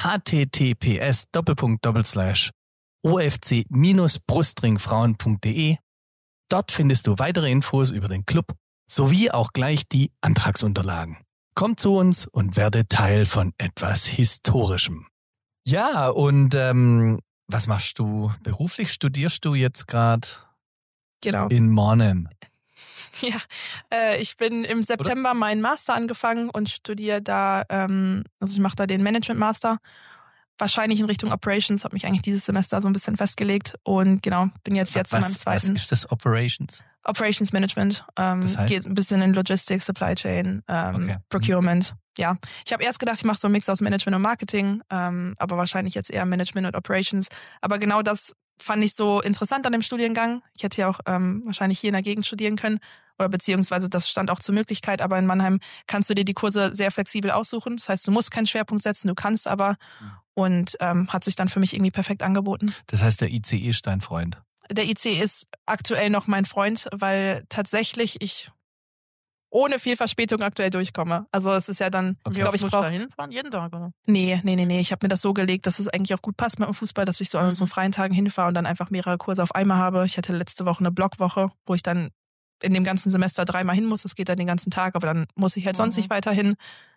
https://ofc-brustringfrauen.de. Dort findest du weitere Infos über den Club sowie auch gleich die Antragsunterlagen. Komm zu uns und werde Teil von etwas Historischem. Ja, und was machst du beruflich? Studierst du jetzt gerade Genau. in Mannheim? Ja, ich bin im September meinen Master angefangen und studiere da, also ich mache da den Management Master, wahrscheinlich in Richtung Operations, habe mich eigentlich dieses Semester so ein bisschen festgelegt und genau, bin jetzt in meinem zweiten. Was ist das Operations? Operations Management, Das heißt? geht ein bisschen in Logistics, Supply Chain, Okay. Procurement. Ja, ich habe erst gedacht, ich mache so einen Mix aus Management und Marketing, aber wahrscheinlich jetzt eher Management und Operations. Aber genau das fand ich so interessant an dem Studiengang. Ich hätte ja auch wahrscheinlich hier in der Gegend studieren können oder beziehungsweise das stand auch zur Möglichkeit, aber in Mannheim kannst du dir die Kurse sehr flexibel aussuchen. Das heißt, du musst keinen Schwerpunkt setzen, du kannst aber und hat sich dann für mich irgendwie perfekt angeboten. Das heißt, der ICE ist dein Freund. Der IC ist aktuell noch mein Freund, weil tatsächlich ich ohne viel Verspätung aktuell durchkomme. Also es ist ja dann, Okay. ich glaube, ich Musst du da brauche... hinfahren? Jeden Tag, oder? Nee. Ich habe mir das so gelegt, dass es eigentlich auch gut passt mit dem Fußball, dass ich so an so freien Tagen hinfahre und dann einfach mehrere Kurse auf einmal habe. Ich hatte letzte Woche eine Blockwoche, wo ich dann in dem ganzen Semester 3-mal hin muss. Das geht dann den ganzen Tag, aber dann muss ich halt sonst nicht weiterhin.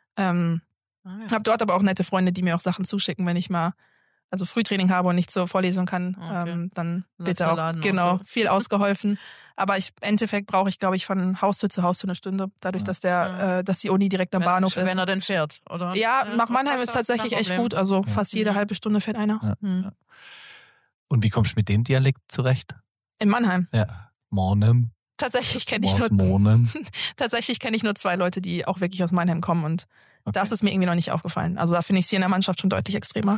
Habe dort aber auch nette Freunde, die mir auch Sachen zuschicken, wenn ich mal also Frühtraining habe und nicht zur Vorlesung kann, Okay. dann Läuft wird der da auch Laden auch genau so. viel ausgeholfen. Aber im Endeffekt brauche ich, glaube ich, von Haustür zu Haustür eine Stunde, dadurch, dass dass die Uni direkt am Bahnhof ist. Wenn er denn fährt, oder? Ja, nach Mannheim ist kein tatsächlich echt Problem. gut. Also fast jede halbe Stunde fährt einer. Ja. Hm. Und wie kommst du mit dem Dialekt zurecht? In Mannheim. Ja, Mannheim. Tatsächlich kenne ich Was nur Mannheim? tatsächlich kenne ich nur 2 Leute, die auch wirklich aus Mannheim kommen und Okay. das ist mir irgendwie noch nicht aufgefallen. Also da finde ich es hier in der Mannschaft schon deutlich extremer.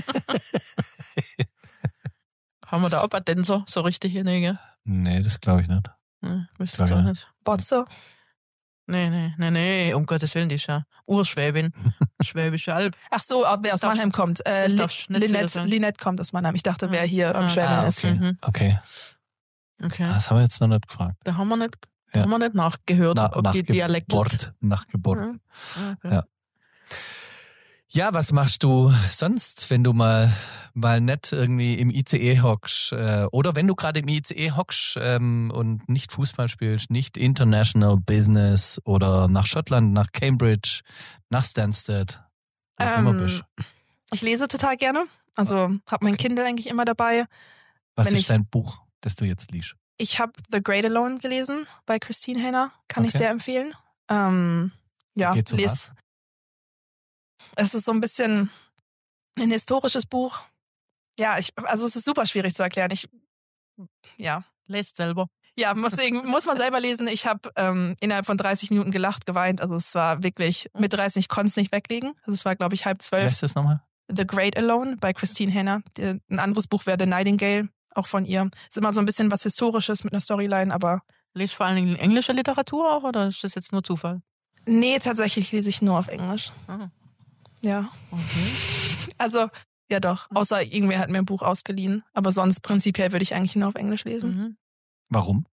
Haben wir da auch Patenser, so richtig hier, nee, gell? Nee, das glaube ich nicht. Nee, wüsste Klar, ich auch ja. nicht. Botze? Nee, um Gottes Willen, die ist ja Urschwäbin. Schwäbische Alb. Ach so, wer aus darfst- Mannheim kommt. das darfst du nicht wieder sagen. Linette kommt aus Mannheim. Ich dachte, wer hier am Schwäbeln ist. okay. Mhm. Okay, Okay. das haben wir jetzt noch nicht gefragt. Da haben wir nicht, Ja. haben wir nicht nachgehört, ob die Dialekt Nach Geburt. Okay. Ja. Ja, was machst du sonst, wenn du mal nicht irgendwie im ICE hockst oder wenn du gerade im ICE hockst und nicht Fußball spielst, nicht International Business oder nach Schottland, nach Cambridge, nach Stansted, wo auch immer bist. Ich lese total gerne. Also habe mein Kindle eigentlich immer dabei. Was wenn ist ich- dein Buch, das du jetzt liest? Ich habe The Great Alone gelesen bei Christine Hainer. Kann ich Okay. sehr empfehlen. Ja, Geht's um les. Es ist so ein bisschen ein historisches Buch. Ja, also es ist super schwierig zu erklären. Lest selber. Ja, muss man selber lesen. Ich habe innerhalb von 30 Minuten gelacht, geweint. Also es war wirklich mit 30, ich konnte es nicht weglegen. Also es war, glaube ich, 11:30. Weißt du das nochmal? The Great Alone bei Christine Hainer. Ein anderes Buch wäre The Nightingale, auch von ihr. Ist immer so ein bisschen was Historisches mit einer Storyline, aber Lest vor allen Dingen englische Literatur auch, oder ist das jetzt nur Zufall? nee, tatsächlich lese ich nur auf Englisch. Ah, Ja. okay. Also, ja doch. Außer irgendwer hat mir ein Buch ausgeliehen. Aber sonst prinzipiell würde ich eigentlich nur auf Englisch lesen. Mhm. Warum?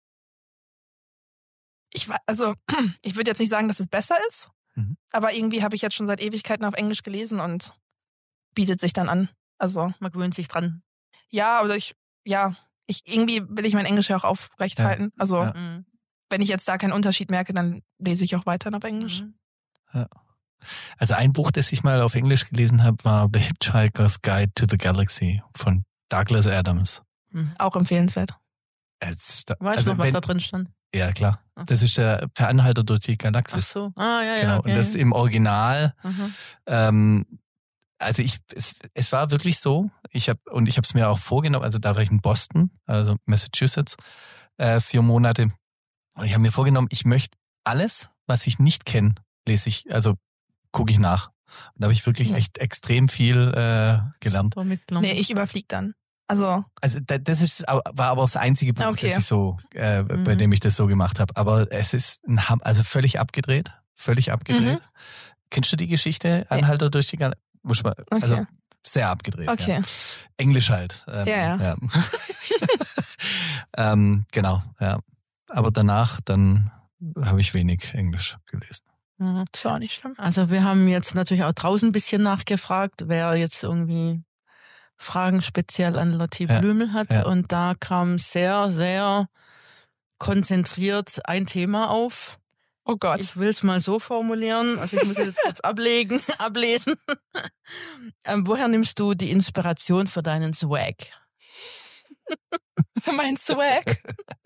Ich würde jetzt nicht sagen, dass es besser ist. Mhm. Aber irgendwie habe ich jetzt schon seit Ewigkeiten auf Englisch gelesen und bietet sich dann an. Also, Man gewöhnt sich dran. ja, oder irgendwie will ich mein Englisch ja auch aufrecht Ja. halten. Also, Ja. Mhm. wenn ich jetzt da keinen Unterschied merke, dann lese ich auch weiterhin auf Englisch. Mhm. Also ein Buch, das ich mal auf Englisch gelesen habe, war The Hitchhiker's Guide to the Galaxy von Douglas Adams. Mhm. Auch empfehlenswert. Weißt Weißt du noch, was da drin stand? Ja, klar. Ach so. Das ist der Per Anhalter durch die Ach Galaxis. so. Ah, ja, Genau. ja. Okay. Und das im Original, Mhm. also es war wirklich so, ich habe es mir auch vorgenommen, also da war ich in Boston, also Massachusetts, 4 Monate. Und ich habe mir vorgenommen, ich möchte alles, was ich nicht kenne, gucke ich nach. Und da habe ich wirklich echt extrem viel gelernt. Super mitgenommen. Nee, ich überfliege dann. Also Das war aber das einzige Buch, Okay. das ich so, bei dem ich das so gemacht habe. Aber es ist also völlig abgedreht. Mhm. Kennst du die Geschichte? Anhalter durch die Galaxis? Also Okay. sehr abgedreht. Okay. Ja. Englisch halt. Ja. Genau, ja. Aber danach dann habe ich wenig Englisch gelesen. Mhm. ist auch nicht schlimm. Also wir haben jetzt natürlich auch draußen ein bisschen nachgefragt, wer jetzt irgendwie Fragen speziell an Lotti Ja, Blümel hat. ja. Und da kam sehr, sehr konzentriert ein Thema auf. Oh Gott. Ich will es mal so formulieren. Also ich muss jetzt kurz ablesen. Woher nimmst du die Inspiration für deinen Swag? Mein Swag.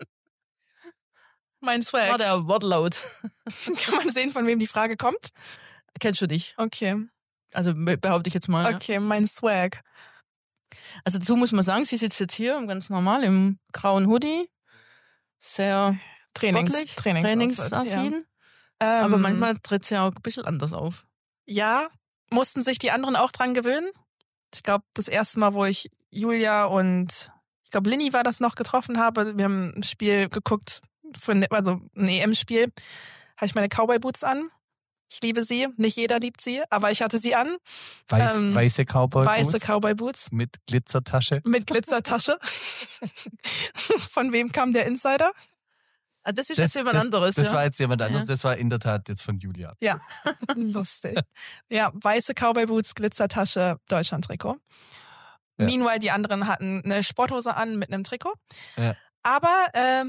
Mein Das war Swag. der Wortlaut. Kann man sehen, von wem die Frage kommt? Kennst du dich? Okay. Also behaupte ich jetzt mal. Ja. Okay, mein Swag. Also dazu muss man sagen, sie sitzt jetzt hier ganz normal im grauen Hoodie. Sehr sportlich, trainingsaffin. Ja. Aber manchmal tritt sie auch ein bisschen anders auf. Ja, mussten sich die anderen auch dran gewöhnen. Ich glaube, das erste Mal, wo ich Julia und ich glaube Linny war das noch getroffen habe, wir haben ein Spiel geguckt, also ein EM-Spiel, habe ich meine Cowboy-Boots an. Ich liebe sie, nicht jeder liebt sie, aber ich hatte sie an. Weiße Cowboy-Boots. Weiße Cowboy-Boots. Mit Glitzertasche. Mit Glitzertasche. Von wem kam der Insider? Ah, das ist jetzt jemand anderes. Das ja. war jetzt jemand anderes, Ja. das war in der Tat jetzt von Julia. Ja, lustig. Ja, weiße Cowboy-Boots, Glitzertasche, Deutschland-Trikot. Ja. Meanwhile, die anderen hatten eine Sporthose an mit einem Trikot. Ja. Aber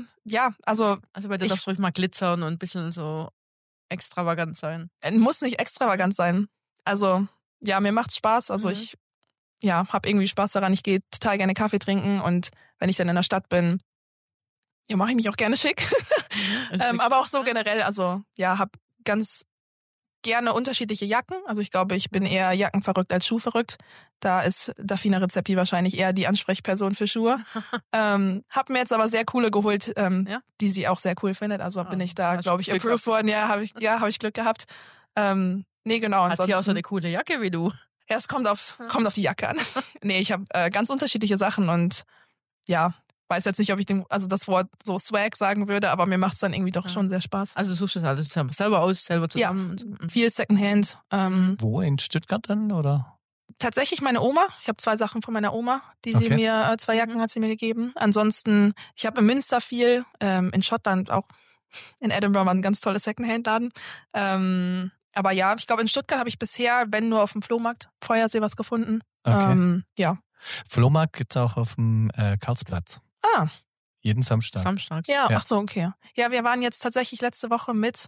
also Also bei dir darf es ruhig mal glitzern und ein bisschen so extravagant sein. muss nicht extravagant sein. Also ja, mir macht's Spaß. Also ich habe irgendwie Spaß daran. Ich gehe total gerne Kaffee trinken und wenn ich dann in der Stadt bin, ja, mache ich mich auch gerne schick. Aber auch so generell, also ja, habe ganz gerne unterschiedliche Jacken. Also ich glaube, ich bin eher jackenverrückt als schuhverrückt. Da ist Dafina Rezepi wahrscheinlich eher die Ansprechperson für Schuhe. Hab mir jetzt aber sehr coole geholt, die sie auch sehr cool findet. Also bin ich da, glaube ich, approved worden. Ja, habe ich Glück gehabt. Nee, genau. Hat sie auch so eine coole Jacke wie du? Ja, es kommt auf die Jacke an. Nee, ich habe ganz unterschiedliche Sachen und ja, weiß jetzt nicht, ob ich das Wort so Swag sagen würde, aber mir macht's dann irgendwie doch schon sehr Spaß. Also suchst du das alles selber aus, selber zusammen? Und so. Viel Secondhand. Wo, in Stuttgart dann, oder? Tatsächlich meine Oma. Ich habe 2 Sachen von meiner Oma, die sie mir, 2 Jacken hat sie mir gegeben. Ansonsten, ich habe in Münster viel, in Schottland auch. In Edinburgh war ein ganz tolles Secondhand-Laden. Aber ja, ich glaube, in Stuttgart habe ich bisher, wenn nur auf dem Flohmarkt, Feuersee was gefunden. Okay. Ja. Flohmarkt gibt's auch auf dem Karlsplatz. Ah. Jeden Samstag. Samstags. Ja, Ja. ach so, okay. Ja, wir waren jetzt tatsächlich letzte Woche mit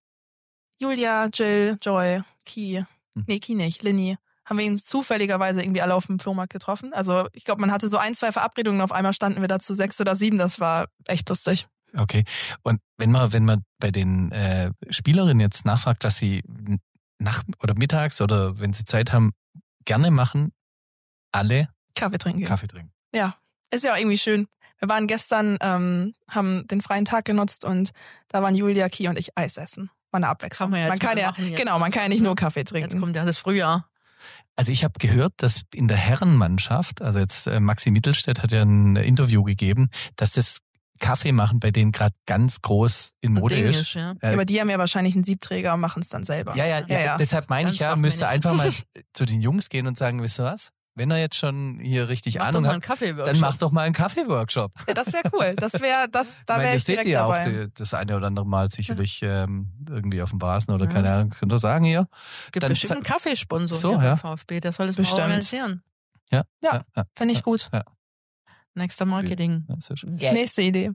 Julia, Jill, Joy, Ki nicht, Linny. Haben wir uns zufälligerweise irgendwie alle auf dem Flohmarkt getroffen. Also ich glaube, man hatte so 1, 2 Verabredungen und auf einmal standen wir da zu 6 oder 7. Das war echt lustig. Okay. Und wenn man bei den Spielerinnen jetzt nachfragt, was sie oder mittags oder wenn sie Zeit haben, gerne machen, alle Kaffee trinken. Kaffee trinken. Ja, ist ja auch irgendwie schön. Wir waren gestern, haben den freien Tag genutzt und da waren Julia, Ki und ich Eis essen. War eine Abwechslung. Kann man ja jetzt kann mal ja, machen jetzt. genau, man kann ja nicht nur Kaffee trinken. Jetzt kommt ja das Frühjahr. Also ich habe gehört, dass in der Herrenmannschaft, also jetzt Maxi Mittelstädt hat ja ein Interview gegeben, dass das Kaffee machen bei denen gerade ganz groß in Mode Ding ist. ja. Aber die haben ja wahrscheinlich einen Siebträger und machen es dann selber. Ja. Deshalb meine ich Ganz müsste fachmännisch. einfach mal zu den Jungs gehen und sagen, wisst ihr was? Wenn er jetzt schon hier richtig Mach doch Ahnung mal einen hat, Kaffee-Workshop. dann macht doch mal einen Kaffee-Workshop. Ja, das wäre cool. Da Ich wäre meine, ich das seht direkt ihr auch dabei. das eine oder andere Mal sicherlich irgendwie auf dem Rasen oder keine Ahnung. Könnt ihr sagen hier? Gibt Dann bestimmt einen Kaffeesponsor So, hier ja. beim VfB, der soll das mal Bestimmt. organisieren. Ja. Finde ich gut. Nächster Marketing. Ja, sehr schön. Nächste Idee.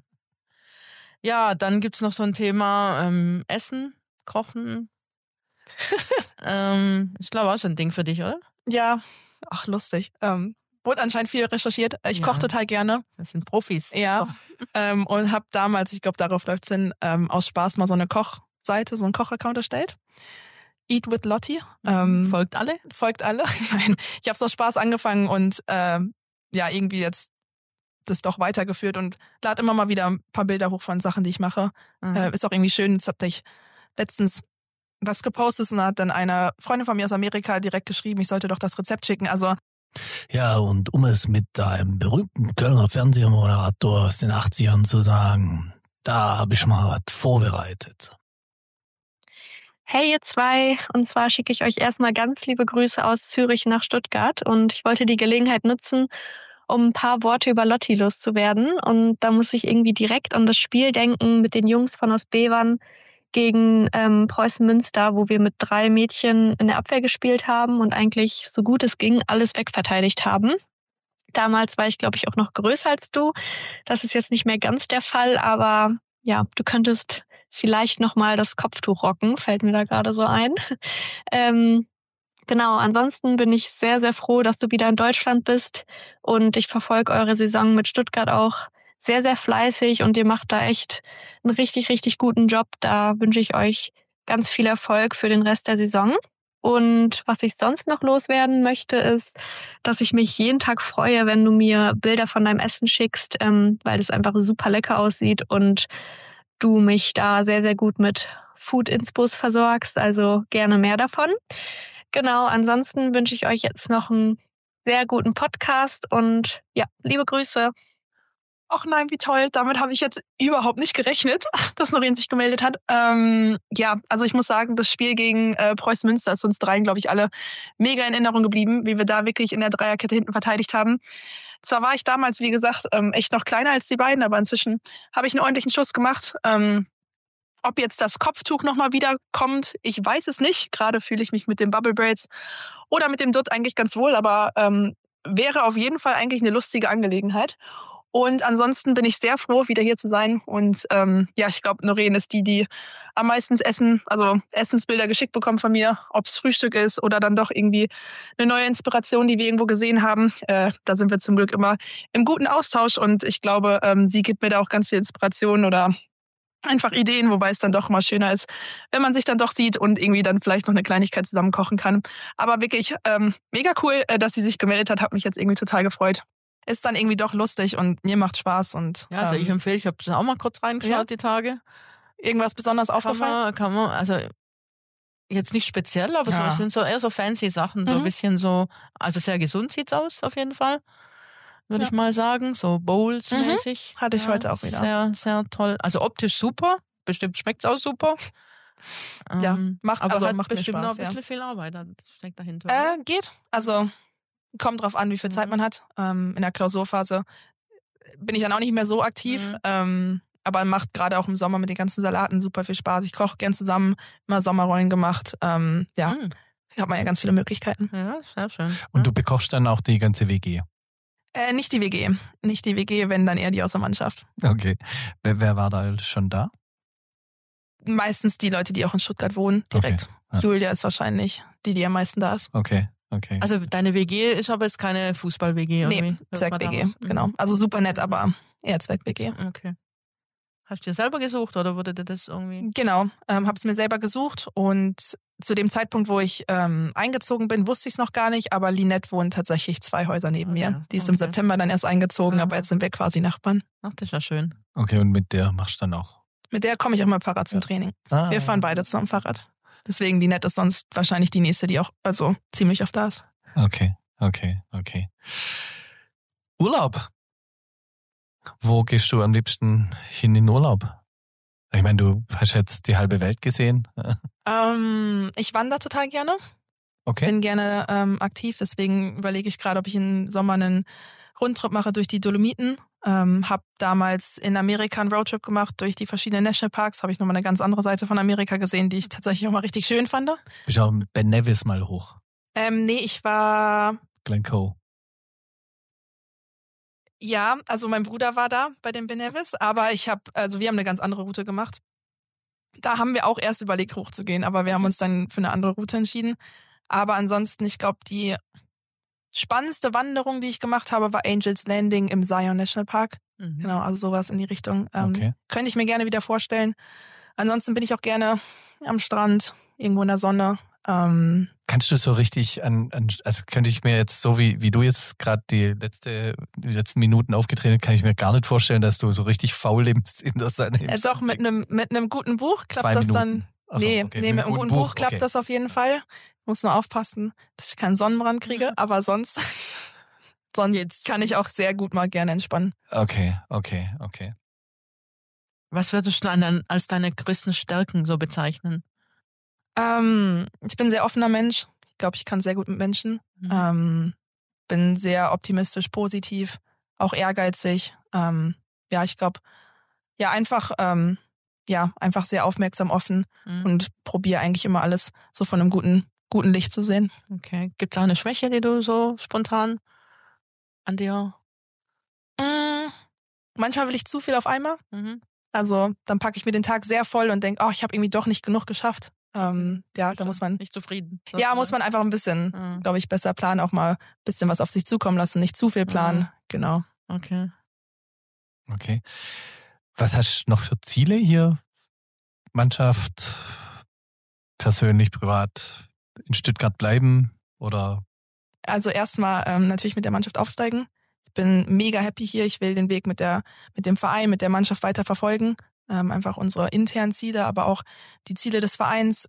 Ja, dann gibt's noch so ein Thema Essen, Kochen. Ich glaube auch so ein Ding für dich, oder? Ja, ach lustig. Wurde anscheinend viel recherchiert. Ich koche total gerne. Das sind Profis. Ja. Und habe damals, ich glaube, darauf läuft's hin, aus Spaß mal so eine Kochseite, so einen Kochaccount erstellt. Eat with Lotti. Folgt alle? Folgt alle. Nein, ich habe aus Spaß angefangen und irgendwie jetzt das doch weitergeführt und lade immer mal wieder ein paar Bilder hoch von Sachen, die ich mache. Ist auch irgendwie schön. Jetzt hatte ich letztens was gepostet und hat dann eine Freundin von mir aus Amerika direkt geschrieben, ich sollte doch das Rezept schicken. Also ja, und um es mit einem berühmten Kölner Fernsehmoderator aus den 80ern zu sagen, da habe ich mal was vorbereitet. Hey ihr zwei, und zwar schicke ich euch erstmal ganz liebe Grüße aus Zürich nach Stuttgart und ich wollte die Gelegenheit nutzen, um ein paar Worte über Lotti loszuwerden. Und da muss ich irgendwie direkt an das Spiel denken mit den Jungs von Ostbevern gegen Preußen Münster, wo wir mit 3 Mädchen in der Abwehr gespielt haben und eigentlich so gut es ging alles wegverteidigt haben. Damals war ich, glaube ich, auch noch größer als du. Das ist jetzt nicht mehr ganz der Fall, aber ja, du könntest vielleicht nochmal das Kopftuch rocken, fällt mir da gerade so ein. Genau, ansonsten bin ich sehr, sehr froh, dass du wieder in Deutschland bist und ich verfolge eure Saison mit Stuttgart auch sehr, sehr fleißig und ihr macht da echt einen richtig, richtig guten Job. Da wünsche ich euch ganz viel Erfolg für den Rest der Saison. Und was ich sonst noch loswerden möchte, ist, dass ich mich jeden Tag freue, wenn du mir Bilder von deinem Essen schickst, weil es einfach super lecker aussieht und du mich da sehr, sehr gut mit Food-Inspos versorgst. Also gerne mehr davon. Genau, ansonsten wünsche ich euch jetzt noch einen sehr guten Podcast und ja, liebe Grüße. ach nein, wie toll. Damit habe ich jetzt überhaupt nicht gerechnet, dass Noreen sich gemeldet hat. Also ich muss sagen, das Spiel gegen Preußen Münster ist uns dreien, glaube ich, alle mega in Erinnerung geblieben, wie wir da wirklich in der Dreierkette hinten verteidigt haben. Zwar war ich damals, wie gesagt, echt noch kleiner als die beiden, aber inzwischen habe ich einen ordentlichen Schuss gemacht. Ob jetzt das Kopftuch nochmal wiederkommt, ich weiß es nicht. Gerade fühle ich mich mit den Bubble Braids oder mit dem Dutt eigentlich ganz wohl, aber wäre auf jeden Fall eigentlich eine lustige Angelegenheit. Und ansonsten bin ich sehr froh, wieder hier zu sein. Und ich glaube, Noreen ist die am meisten Essensbilder geschickt bekommt von mir, ob es Frühstück ist oder dann doch irgendwie eine neue Inspiration, die wir irgendwo gesehen haben. Da sind wir zum Glück immer im guten Austausch und ich glaube, sie gibt mir da auch ganz viel Inspiration oder einfach Ideen, wobei es dann doch immer schöner ist, wenn man sich dann doch sieht und irgendwie dann vielleicht noch eine Kleinigkeit zusammen kochen kann. Aber wirklich mega cool, dass sie sich gemeldet hat, hat mich jetzt irgendwie total gefreut. Ist dann irgendwie doch lustig und mir macht Spaß. Und ja, also ich empfehle, ich habe auch mal kurz reingeschaut die Tage. Irgendwas besonders aufgefallen? Kann man, also jetzt nicht speziell, aber so, es sind so eher so fancy Sachen, so ein bisschen so, also sehr gesund sieht's aus auf jeden Fall. Würde ich mal sagen, so Bowls-mäßig. Hatte ich heute auch wieder. Sehr, sehr toll. Also optisch super, bestimmt schmeckt's auch super. Macht aber also hat macht mir bestimmt Spaß, noch ein bisschen viel Arbeit, das steckt dahinter. Geht. Also kommt drauf an, wie viel Zeit man hat. In der Klausurphase bin ich dann auch nicht mehr so aktiv, aber macht gerade auch im Sommer mit den ganzen Salaten super viel Spaß. Ich koche gern zusammen, immer Sommerrollen gemacht. Hat man ja ganz viele Möglichkeiten. Ja, sehr schön. Und du bekochst dann auch die ganze WG? Nicht die WG. Nicht die WG, wenn dann eher die aus der Mannschaft. Okay. Wer war da schon da? Meistens die Leute, die auch in Stuttgart wohnen, direkt. Okay. Ja. Julia ist wahrscheinlich die am meisten da ist. Okay. Also deine WG ist aber jetzt keine Fußball-WG? Nee, Zweck-WG, genau. Also super nett, aber eher Zweck-WG. Okay. Hast du dir selber gesucht oder wurde dir das irgendwie? Genau, habe es mir selber gesucht und zu dem Zeitpunkt, wo ich eingezogen bin, wusste ich es noch gar nicht, aber Linette wohnt tatsächlich 2 Häuser neben mir. Die ist im September dann erst eingezogen, aber jetzt sind wir quasi Nachbarn. Ach, das ist ja schön. Okay, und mit der machst du dann auch? Mit der komme ich auch mal Fahrrad zum Training. Wir fahren beide zusammen Fahrrad. Deswegen Linette ist sonst wahrscheinlich die nächste, die auch ziemlich oft da ist. Okay. Urlaub. Wo gehst du am liebsten hin in Urlaub? Ich meine, du hast jetzt die halbe Welt gesehen. Ich wandere total gerne. Okay. Bin gerne aktiv, deswegen überlege ich gerade, ob ich im Sommer einen Rundtrip mache durch die Dolomiten. Hab damals in Amerika einen Roadtrip gemacht durch die verschiedenen Nationalparks. Habe ich nochmal eine ganz andere Seite von Amerika gesehen, die ich tatsächlich auch mal richtig schön fand. Bist du auch mit Ben Nevis mal hoch? Nee, ich war... Glencoe. Ja, also mein Bruder war da bei den Ben Nevis, aber wir haben eine ganz andere Route gemacht. Da haben wir auch erst überlegt, hochzugehen, aber wir haben uns dann für eine andere Route entschieden. Aber ansonsten, ich glaube, die spannendste Wanderung, die ich gemacht habe, war Angels Landing im Zion National Park. Mhm. Genau, also sowas in die Richtung. Okay. Könnte ich mir gerne wieder vorstellen. Ansonsten bin ich auch gerne am Strand, irgendwo in der Sonne. Kannst du so richtig also könnte ich mir jetzt so wie du jetzt gerade die letzten Minuten aufgetreten, kann ich mir gar nicht vorstellen, dass du so richtig faul lebst in der Sonne. Doch mit einem guten Buch klappt 2 das Minuten. dann. Ach so, Nee, okay. mit einem guten Buch klappt okay. das auf jeden Fall. Muss nur aufpassen, dass ich keinen Sonnenbrand kriege, aber sonst kann ich auch sehr gut mal gerne entspannen. Okay. Was würdest du als deine größten Stärken so bezeichnen? Ich bin ein sehr offener Mensch. Ich glaube, ich kann sehr gut mit Menschen. Bin sehr optimistisch, positiv, auch ehrgeizig. Ich glaube, einfach sehr aufmerksam, offen und probiere eigentlich immer alles so von einem guten Licht zu sehen. Okay. Gibt es auch eine Schwäche, die du so spontan an dir? Manchmal will ich zu viel auf einmal. Mhm. Also dann packe ich mir den Tag sehr voll und denke, ich habe irgendwie doch nicht genug geschafft. Da muss man nicht zufrieden. muss man einfach ein bisschen, glaube ich, besser planen, auch mal ein bisschen was auf sich zukommen lassen, nicht zu viel planen. Genau. Okay. Was hast du noch für Ziele hier? Mannschaft, persönlich, privat, in Stuttgart bleiben oder? Also erstmal natürlich mit der Mannschaft aufsteigen. Ich bin mega happy hier. Ich will den Weg mit dem Verein, mit der Mannschaft weiter verfolgen. Einfach unsere internen Ziele, aber auch die Ziele des Vereins,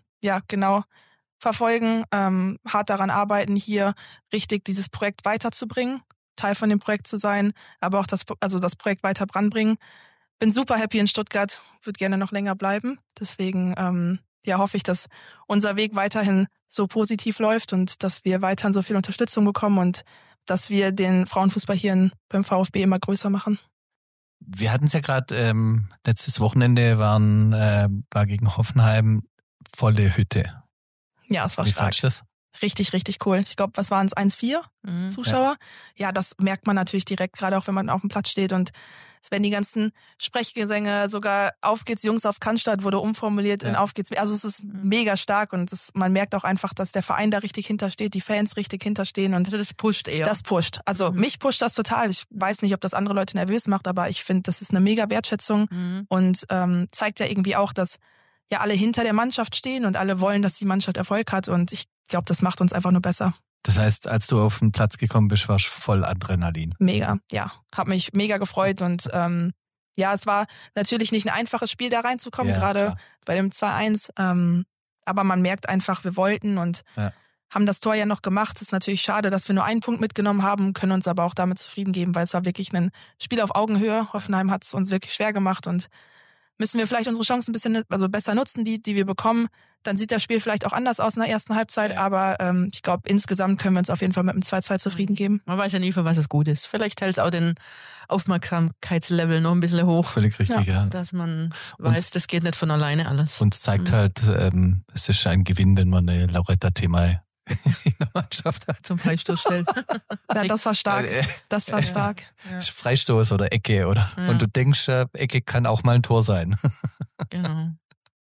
verfolgen, hart daran arbeiten, hier richtig dieses Projekt weiterzubringen, Teil von dem Projekt zu sein, aber auch das Projekt weiter voranbringen. Bin super happy in Stuttgart, würde gerne noch länger bleiben. Deswegen hoffe ich, dass unser Weg weiterhin so positiv läuft und dass wir weiterhin so viel Unterstützung bekommen und dass wir den Frauenfußball hier beim VfB immer größer machen. Wir hatten es ja gerade, letztes Wochenende war gegen Hoffenheim volle Hütte. Ja, es war Wie stark. fandst du das? Richtig, richtig cool. Ich glaube, was waren es? 1,4 Zuschauer? Ja, das merkt man natürlich direkt, gerade auch wenn man auf dem Platz steht und es werden die ganzen Sprechgesänge, sogar Auf geht's Jungs auf Cannstatt wurde umformuliert in Auf geht's. Also es ist mega stark und man merkt auch einfach, dass der Verein da richtig hintersteht, die Fans richtig hinterstehen und das pusht eher. Das pusht. Also mich pusht das total. Ich weiß nicht, ob das andere Leute nervös macht, aber ich finde, das ist eine mega Wertschätzung und zeigt ja irgendwie auch, dass ja alle hinter der Mannschaft stehen und alle wollen, dass die Mannschaft Erfolg hat und ich glaube, das macht uns einfach nur besser. Das heißt, als du auf den Platz gekommen bist, warst du voll Adrenalin. Mega, ja. Hab mich mega gefreut und es war natürlich nicht ein einfaches Spiel, da reinzukommen, gerade bei dem 2-1. Aber man merkt einfach, wir wollten und haben das Tor ja noch gemacht. Es ist natürlich schade, dass wir nur einen Punkt mitgenommen haben, können uns aber auch damit zufrieden geben, weil es war wirklich ein Spiel auf Augenhöhe. Hoffenheim hat es uns wirklich schwer gemacht und müssen wir vielleicht unsere Chancen ein bisschen besser nutzen, die wir bekommen. Dann sieht das Spiel vielleicht auch anders aus in der ersten Halbzeit, aber ich glaube, insgesamt können wir uns auf jeden Fall mit einem 2-2 zufrieden geben. Man weiß ja nie, für was es gut ist. Vielleicht hält es auch den Aufmerksamkeitslevel noch ein bisschen hoch. Völlig richtig, ja. Dass man weiß, das geht nicht von alleine alles. Und es zeigt halt, es ist ein Gewinn, wenn man eine Lauretta Themay in der Mannschaft hat. Zum Freistoß stellt. Ja, das war stark. Das war stark. Ja. Freistoß oder Ecke, oder? Ja. Und du denkst, Ecke kann auch mal ein Tor sein. Genau.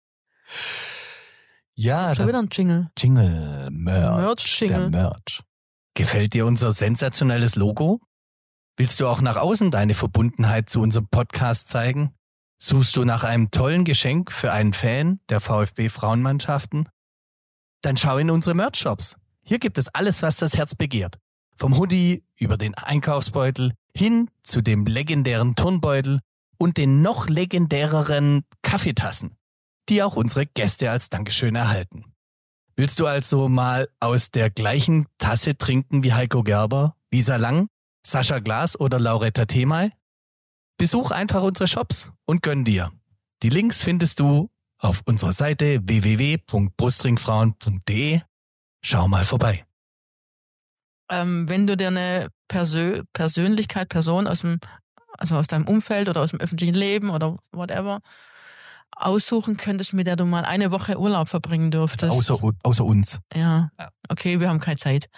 Ja, schon wieder ein Jingle. Jingle, Merch, der Merch. Gefällt dir unser sensationelles Logo? Willst du auch nach außen deine Verbundenheit zu unserem Podcast zeigen? Suchst du nach einem tollen Geschenk für einen Fan der VfB-Frauenmannschaften? Dann schau in unsere Merch-Shops. Hier gibt es alles, was das Herz begehrt. Vom Hoodie über den Einkaufsbeutel hin zu dem legendären Turnbeutel und den noch legendäreren Kaffeetassen, die auch unsere Gäste als Dankeschön erhalten. Willst du also mal aus der gleichen Tasse trinken wie Heiko Gerber, Lisa Lang, Sascha Glas oder Lauretta Themay? Besuch einfach unsere Shops und gönn dir. Die Links findest du auf unserer Seite www.brustringfrauen.de. Schau mal vorbei. Wenn du dir eine Person aus deinem Umfeld oder aus dem öffentlichen Leben oder whatever aussuchen könntest, mit der du mal eine Woche Urlaub verbringen dürftest. Außer uns. Ja. Okay, wir haben keine Zeit.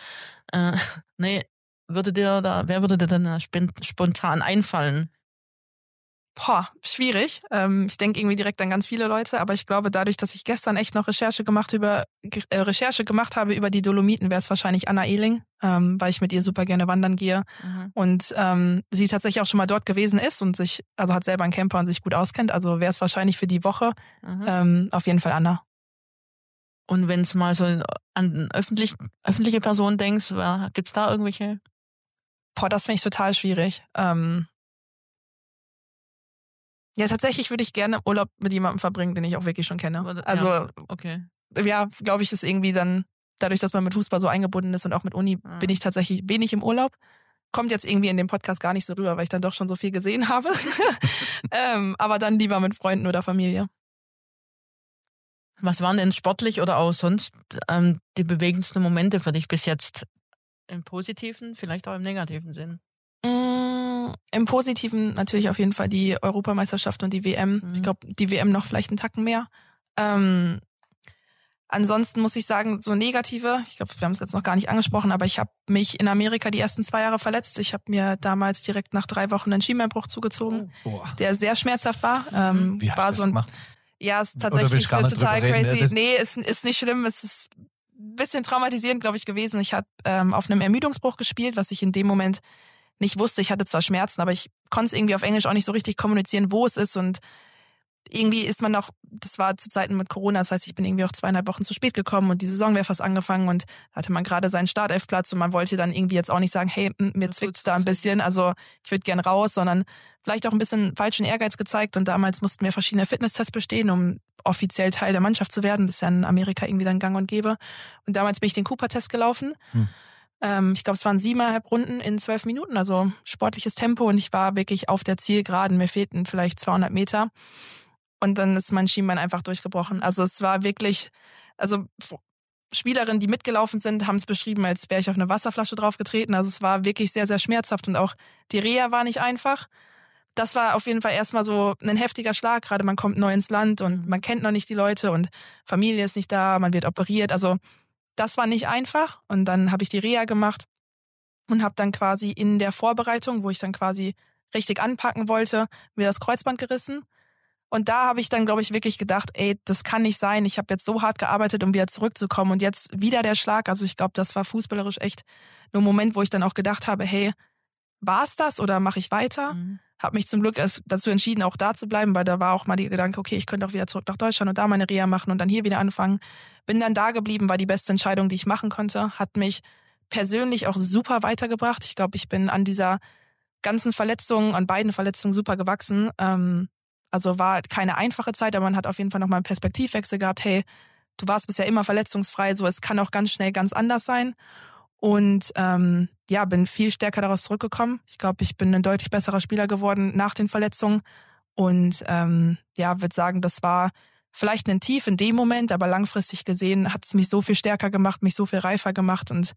Wer würde dir denn spontan einfallen? Schwierig. Ich denke irgendwie direkt an ganz viele Leute, aber ich glaube, dadurch, dass ich gestern echt noch Recherche gemacht habe über die Dolomiten, wäre es wahrscheinlich Anna Ehling, weil ich mit ihr super gerne wandern gehe und sie tatsächlich auch schon mal dort gewesen ist und hat selber einen Camper und sich gut auskennt. Also wäre es wahrscheinlich für die Woche auf jeden Fall Anna. Und wenn es mal so an öffentliche Personen denkst, gibt's da irgendwelche? Das finde ich total schwierig. Ja, tatsächlich würde ich gerne Urlaub mit jemandem verbringen, den ich auch wirklich schon kenne. Also, okay. Ja, glaube ich, ist irgendwie dann, dadurch, dass man mit Fußball so eingebunden ist und auch mit Uni, bin ich tatsächlich wenig im Urlaub. Kommt jetzt irgendwie in dem Podcast gar nicht so rüber, weil ich dann doch schon so viel gesehen habe. Aber dann lieber mit Freunden oder Familie. Was waren denn sportlich oder auch sonst die bewegendsten Momente für dich bis jetzt? Im positiven, vielleicht auch im negativen Sinn? Im Positiven natürlich auf jeden Fall die Europameisterschaft und die WM. Ich glaube, die WM noch vielleicht einen Tacken mehr. Ansonsten muss ich sagen, so negative, ich glaube, wir haben es jetzt noch gar nicht angesprochen, aber ich habe mich in Amerika die ersten 2 Jahre verletzt. Ich habe mir damals direkt nach 3 Wochen einen Schienbeinbruch zugezogen, der sehr schmerzhaft war. Wie hast du das gemacht? Ja, ist tatsächlich total crazy. Nee, ist nicht schlimm. Es ist ein bisschen traumatisierend, glaube ich, gewesen. Ich habe auf einem Ermüdungsbruch gespielt, was ich in dem Moment nicht wusste. Ich hatte zwar Schmerzen, aber ich konnte es irgendwie auf Englisch auch nicht so richtig kommunizieren, wo es ist. Und irgendwie ist man noch, das war zu Zeiten mit Corona, das heißt, ich bin irgendwie auch 2,5 Wochen zu spät gekommen und die Saison wäre fast angefangen und da hatte man gerade seinen Startelfplatz und man wollte dann irgendwie jetzt auch nicht sagen, hey, mir zwickt's da ein bisschen, also ich würde gern raus, sondern vielleicht auch ein bisschen falschen Ehrgeiz gezeigt und damals mussten wir verschiedene Fitnesstests bestehen, um offiziell Teil der Mannschaft zu werden. Das ist ja in Amerika irgendwie dann gang und gäbe. Und damals bin ich den Cooper-Test gelaufen. Ich glaube, es waren 7,5 Runden in 12 Minuten, also sportliches Tempo und ich war wirklich auf der Zielgeraden. Mir fehlten vielleicht 200 Meter und dann ist mein Schienbein einfach durchgebrochen. Also es war wirklich, also Spielerinnen, die mitgelaufen sind, haben es beschrieben, als wäre ich auf eine Wasserflasche draufgetreten. Also es war wirklich sehr, sehr schmerzhaft und auch die Reha war nicht einfach. Das war auf jeden Fall erstmal so ein heftiger Schlag, gerade man kommt neu ins Land und man kennt noch nicht die Leute und Familie ist nicht da, man wird operiert, also das war nicht einfach und dann habe ich die Reha gemacht und habe dann quasi in der Vorbereitung, wo ich dann quasi richtig anpacken wollte, mir das Kreuzband gerissen. Und da habe ich dann, glaube ich, wirklich gedacht, ey, das kann nicht sein. Ich habe jetzt so hart gearbeitet, um wieder zurückzukommen und jetzt wieder der Schlag. Also ich glaube, das war fußballerisch echt nur ein Moment, wo ich dann auch gedacht habe, hey, war es das oder mache ich weiter? Habe mich zum Glück dazu entschieden, auch da zu bleiben, weil da war auch mal die Gedanke, okay, ich könnte auch wieder zurück nach Deutschland und da meine Reha machen und dann hier wieder anfangen. Bin dann da geblieben, war die beste Entscheidung, die ich machen konnte. Hat mich persönlich auch super weitergebracht. Ich glaube, ich bin an dieser ganzen Verletzung, an beiden Verletzungen super gewachsen. Also war keine einfache Zeit, aber man hat auf jeden Fall nochmal einen Perspektivwechsel gehabt. Hey, du warst bisher immer verletzungsfrei, so es kann auch ganz schnell ganz anders sein. Und bin viel stärker daraus zurückgekommen. Ich glaube, ich bin ein deutlich besserer Spieler geworden nach den Verletzungen. Und würde sagen, das war vielleicht ein Tief in dem Moment, aber langfristig gesehen hat es mich so viel stärker gemacht, mich so viel reifer gemacht. Und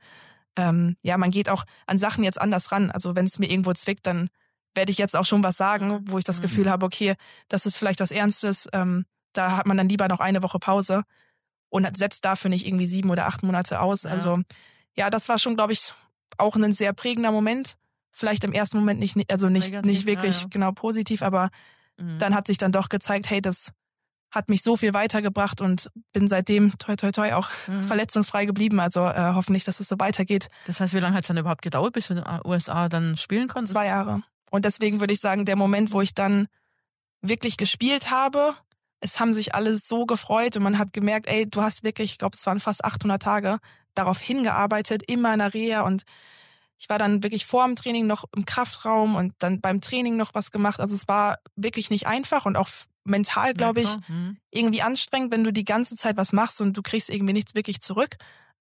man geht auch an Sachen jetzt anders ran. Also wenn es mir irgendwo zwickt, dann werde ich jetzt auch schon was sagen, wo ich das Gefühl habe, okay, das ist vielleicht was Ernstes. Da hat man dann lieber noch 1 Woche Pause und setzt dafür nicht irgendwie 7 oder 8 Monate aus. Ja. Also ja, das war schon, glaube ich, auch ein sehr prägender Moment. Vielleicht im ersten Moment nicht wirklich genau positiv, aber dann hat sich dann doch gezeigt, hey, das hat mich so viel weitergebracht und bin seitdem toi toi toi auch verletzungsfrei geblieben. Also hoffentlich, dass es so weitergeht. Das heißt, wie lange hat es dann überhaupt gedauert, bis du in den USA dann spielen konntest? 2 Jahre. Und deswegen würde ich sagen, der Moment, wo ich dann wirklich gespielt habe, es haben sich alle so gefreut und man hat gemerkt, ey, du hast wirklich, ich glaube, es waren fast 800 Tage darauf hingearbeitet, immer in der Reha und ich war dann wirklich vor dem Training noch im Kraftraum und dann beim Training noch was gemacht. Also es war wirklich nicht einfach und auch mental, glaube ich, irgendwie anstrengend, wenn du die ganze Zeit was machst und du kriegst irgendwie nichts wirklich zurück.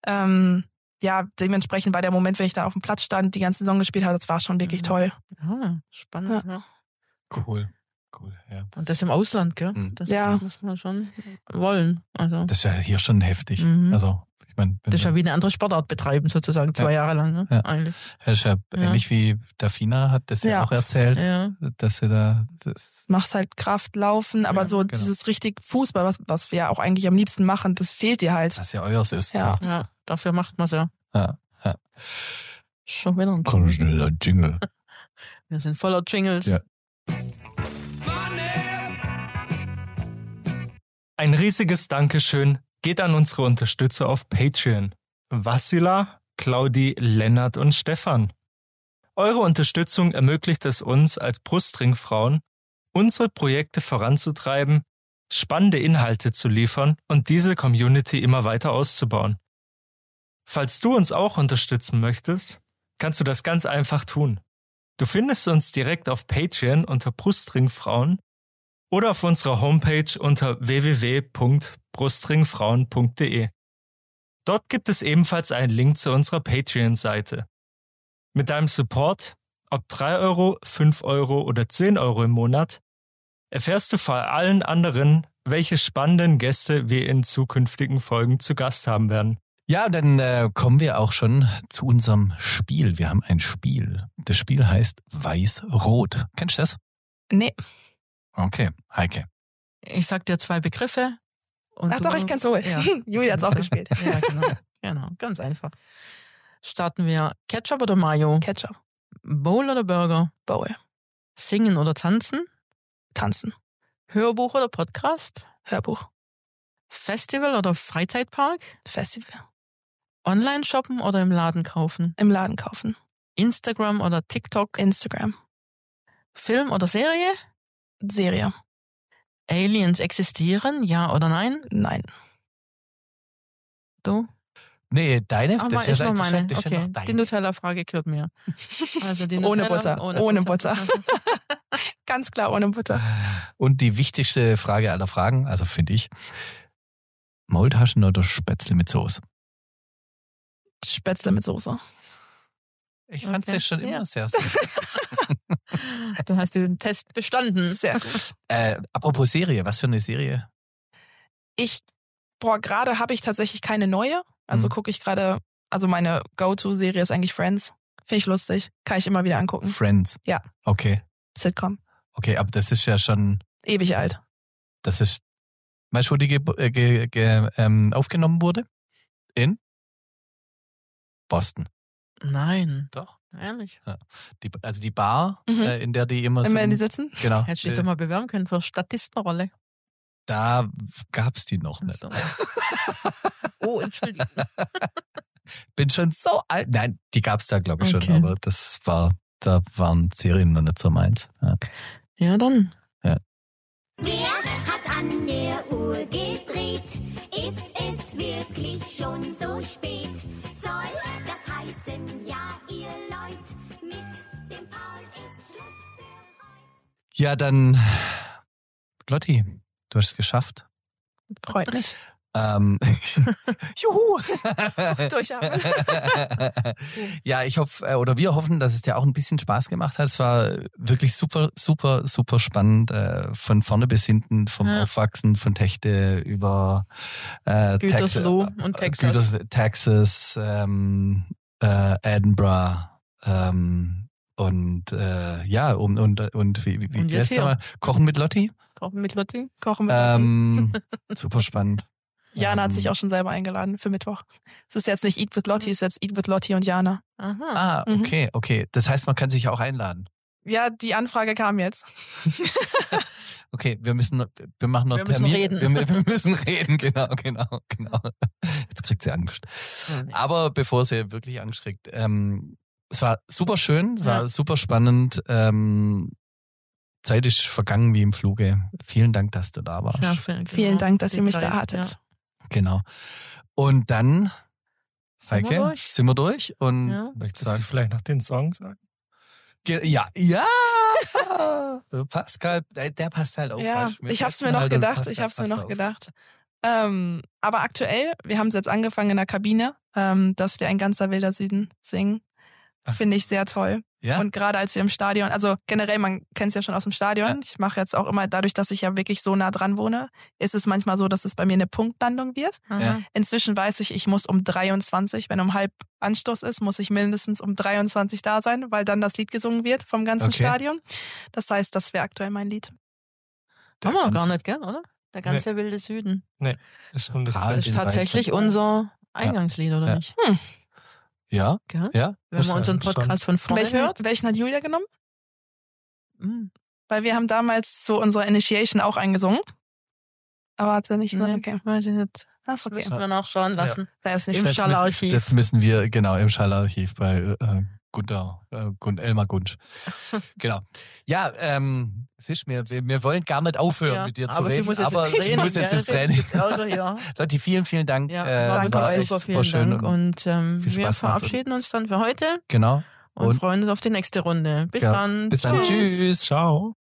Dementsprechend war der Moment, wenn ich dann auf dem Platz stand, die ganze Saison gespielt habe, das war schon wirklich toll. Ja, spannend. Ja. Cool, ja. Und das im Ausland, gell? Das muss man schon wollen. Also. Das ist ja hier schon heftig. Also, ich meine, das ist ja wie eine andere Sportart betreiben, sozusagen, 2 Jahre lang, ne? Ja. Eigentlich. Das ist ja ähnlich wie Dafina hat das ja auch erzählt, dass sie da... Machst halt Kraft, Laufen, aber dieses richtig Fußball, was wir ja auch eigentlich am liebsten machen, das fehlt dir halt. Was ja eures ist. Ja, dafür macht man es ja. Ja. Schon wieder ein Komm, schneller Jingle. Wir sind voller Jingles. Ja. Ein riesiges Dankeschön geht an unsere Unterstützer auf Patreon. Vassila, Claudi, Lennart und Stefan. Eure Unterstützung ermöglicht es uns als Brustringfrauen, unsere Projekte voranzutreiben, spannende Inhalte zu liefern und diese Community immer weiter auszubauen. Falls du uns auch unterstützen möchtest, kannst du das ganz einfach tun. Du findest uns direkt auf Patreon unter Brustringfrauen oder auf unserer Homepage unter www.brustringfrauen.de. Dort gibt es ebenfalls einen Link zu unserer Patreon-Seite. Mit deinem Support, ob 3 Euro, 5 Euro oder 10 Euro im Monat, erfährst du vor allen anderen, welche spannenden Gäste wir in zukünftigen Folgen zu Gast haben werden. Ja, dann kommen wir auch schon zu unserem Spiel. Wir haben ein Spiel. Das Spiel heißt Weiß-Rot. Kennst du das? Nee. Okay, Heike. Ich sag dir 2 Begriffe. Und Ach doch, ich kenn's wohl. Ja. Julia hat's auch gespielt. Ja, genau, ganz einfach. Starten wir Ketchup oder Mayo? Ketchup. Bowl oder Burger? Bowl. Singen oder tanzen? Tanzen. Hörbuch oder Podcast? Hörbuch. Festival oder Freizeitpark? Festival. Online shoppen oder im Laden kaufen? Im Laden kaufen. Instagram oder TikTok? Instagram. Film oder Serie? Serie. Aliens existieren, ja oder nein? Nein. Du? Nee, deine? Das ist nur meine. das ist ja Okay, noch deine. die Nutella-Frage gehört mir. Also die Ohne Nutella, Butter. Ohne Butter. Ganz klar ohne Butter. Und die wichtigste Frage aller Fragen, also finde ich, Maultaschen oder Spätzle mit Soße? Spätzle mit Soße. Ich fand's Okay. ja schon Ja. immer sehr süß. Du hast den Test bestanden. Sehr gut. Apropos Serie, was für eine Serie? Gerade habe ich tatsächlich keine neue. Also gucke ich gerade, also meine Go-To-Serie ist eigentlich Friends. Finde ich lustig. Kann ich immer wieder angucken. Friends. Ja. Okay. Sitcom. Okay, aber das ist ja schon, Ewig alt. das ist, weißt du, wo die aufgenommen wurde? In Boston. Nein. Doch. Ehrlich. Also die Bar, Mhm. In der die immer Immer in die sind. sitzen? Genau. Hättest du dich doch mal bewerben können für Statistenrolle. Da gab's die noch nicht. So. Oh, Entschuldigung. Bin schon so alt. Nein, die gab's da, glaube ich, schon, Okay. aber da waren Serien noch nicht so meins. Ja. Ja, dann. Wer hat an der Uhr gedreht? Ist es wirklich schon so spät? Soll das heißen, ja, ihr Leut, mit dem Paul ist Schluss für heute? Ja, dann, Lotti, du hast es geschafft. Freut mich. Juhu! Durchatmen. Ja, ich hoffe, oder wir hoffen, dass es dir auch ein bisschen Spaß gemacht hat. Es war wirklich super, super, super spannend, von vorne bis hinten, vom Ja. Aufwachsen von Techte über Gütersloh und Texas. Texas, Edinburgh, und ja, und wie Und jetzt heißt der hier. mal? Kochen mit Lotti? Kochen mit Lotti. Kochen mit Lotti. Super spannend. Jana hat sich auch schon selber eingeladen für Mittwoch. Es ist jetzt nicht Eat with Lotti, es ist jetzt Eat with Lotti und Jana. Aha. Ah, okay. Das heißt, man kann sich auch einladen. Ja, die Anfrage kam jetzt. Okay, wir machen noch Wir müssen Termin. reden. Wir müssen reden, genau. Jetzt kriegt sie Angst. Aber bevor sie wirklich Angst kriegt, es war super schön, es war super spannend. Zeit ist vergangen wie im Fluge. Vielen Dank, dass du da warst. Ja, genau. Vielen Dank, dass Die ihr mich Zeit, da hattet. Genau. Und dann, Sind wir Heike, durch? sind wir durch? Und Ja. Möchtest du vielleicht noch den Song sagen? Ja. Pascal, der passt halt auch. Ja, falsch. ich hab's passen mir noch halt und gedacht. Pascal Ich hab's mir passt noch auf. gedacht. Aber aktuell, wir haben es jetzt angefangen in der Kabine, dass wir ein ganzer wilder Süden singen. Finde ich sehr toll. Ja? Und gerade als wir im Stadion, also generell, man kennt es ja schon aus dem Stadion. Ja. Ich mache jetzt auch immer, dadurch, dass ich ja wirklich so nah dran wohne, ist es manchmal so, dass es bei mir eine Punktlandung wird. Ja. Inzwischen weiß ich muss um 23, wenn um halb Anstoß ist, muss ich mindestens um 23 da sein, weil dann das Lied gesungen wird vom ganzen Okay. Stadion. Das heißt, das wäre aktuell mein Lied. Haben wir noch gar nicht, gell, oder? Der ganze wilde Süden. Das stimmt. Total. Das ist in tatsächlich Weißem. unser Eingangslied, oder Ja. nicht? Ja, Gell? ja. Wenn man Muss unseren schon. Podcast von vorne hört. Welchen hat Julia genommen? Mhm. Weil wir haben damals zu unserer Initiation auch eingesungen. Aber hat sie nicht gesagt, Nee, okay. weiß ich nicht. Das ist okay. Müssen wir nachschauen lassen. Da ist nicht Im schlecht. Schallarchiv. Das müssen wir, genau, im Schallarchiv bei Elmar Gunsch. Genau. Ja, siehst wir wollen gar nicht aufhören, mit dir zu aber reden, sie muss jetzt aber ins sie muss jetzt ins Training. Ja. Lotti, vielen Dank. Ja, danke war euch. super, super vielen schön Dank. Und viel wir Spaß verabschieden uns dann für heute Genau. und freuen uns auf die nächste Runde. Bis Ja, dann. bis dann. Tschüss. Ciao.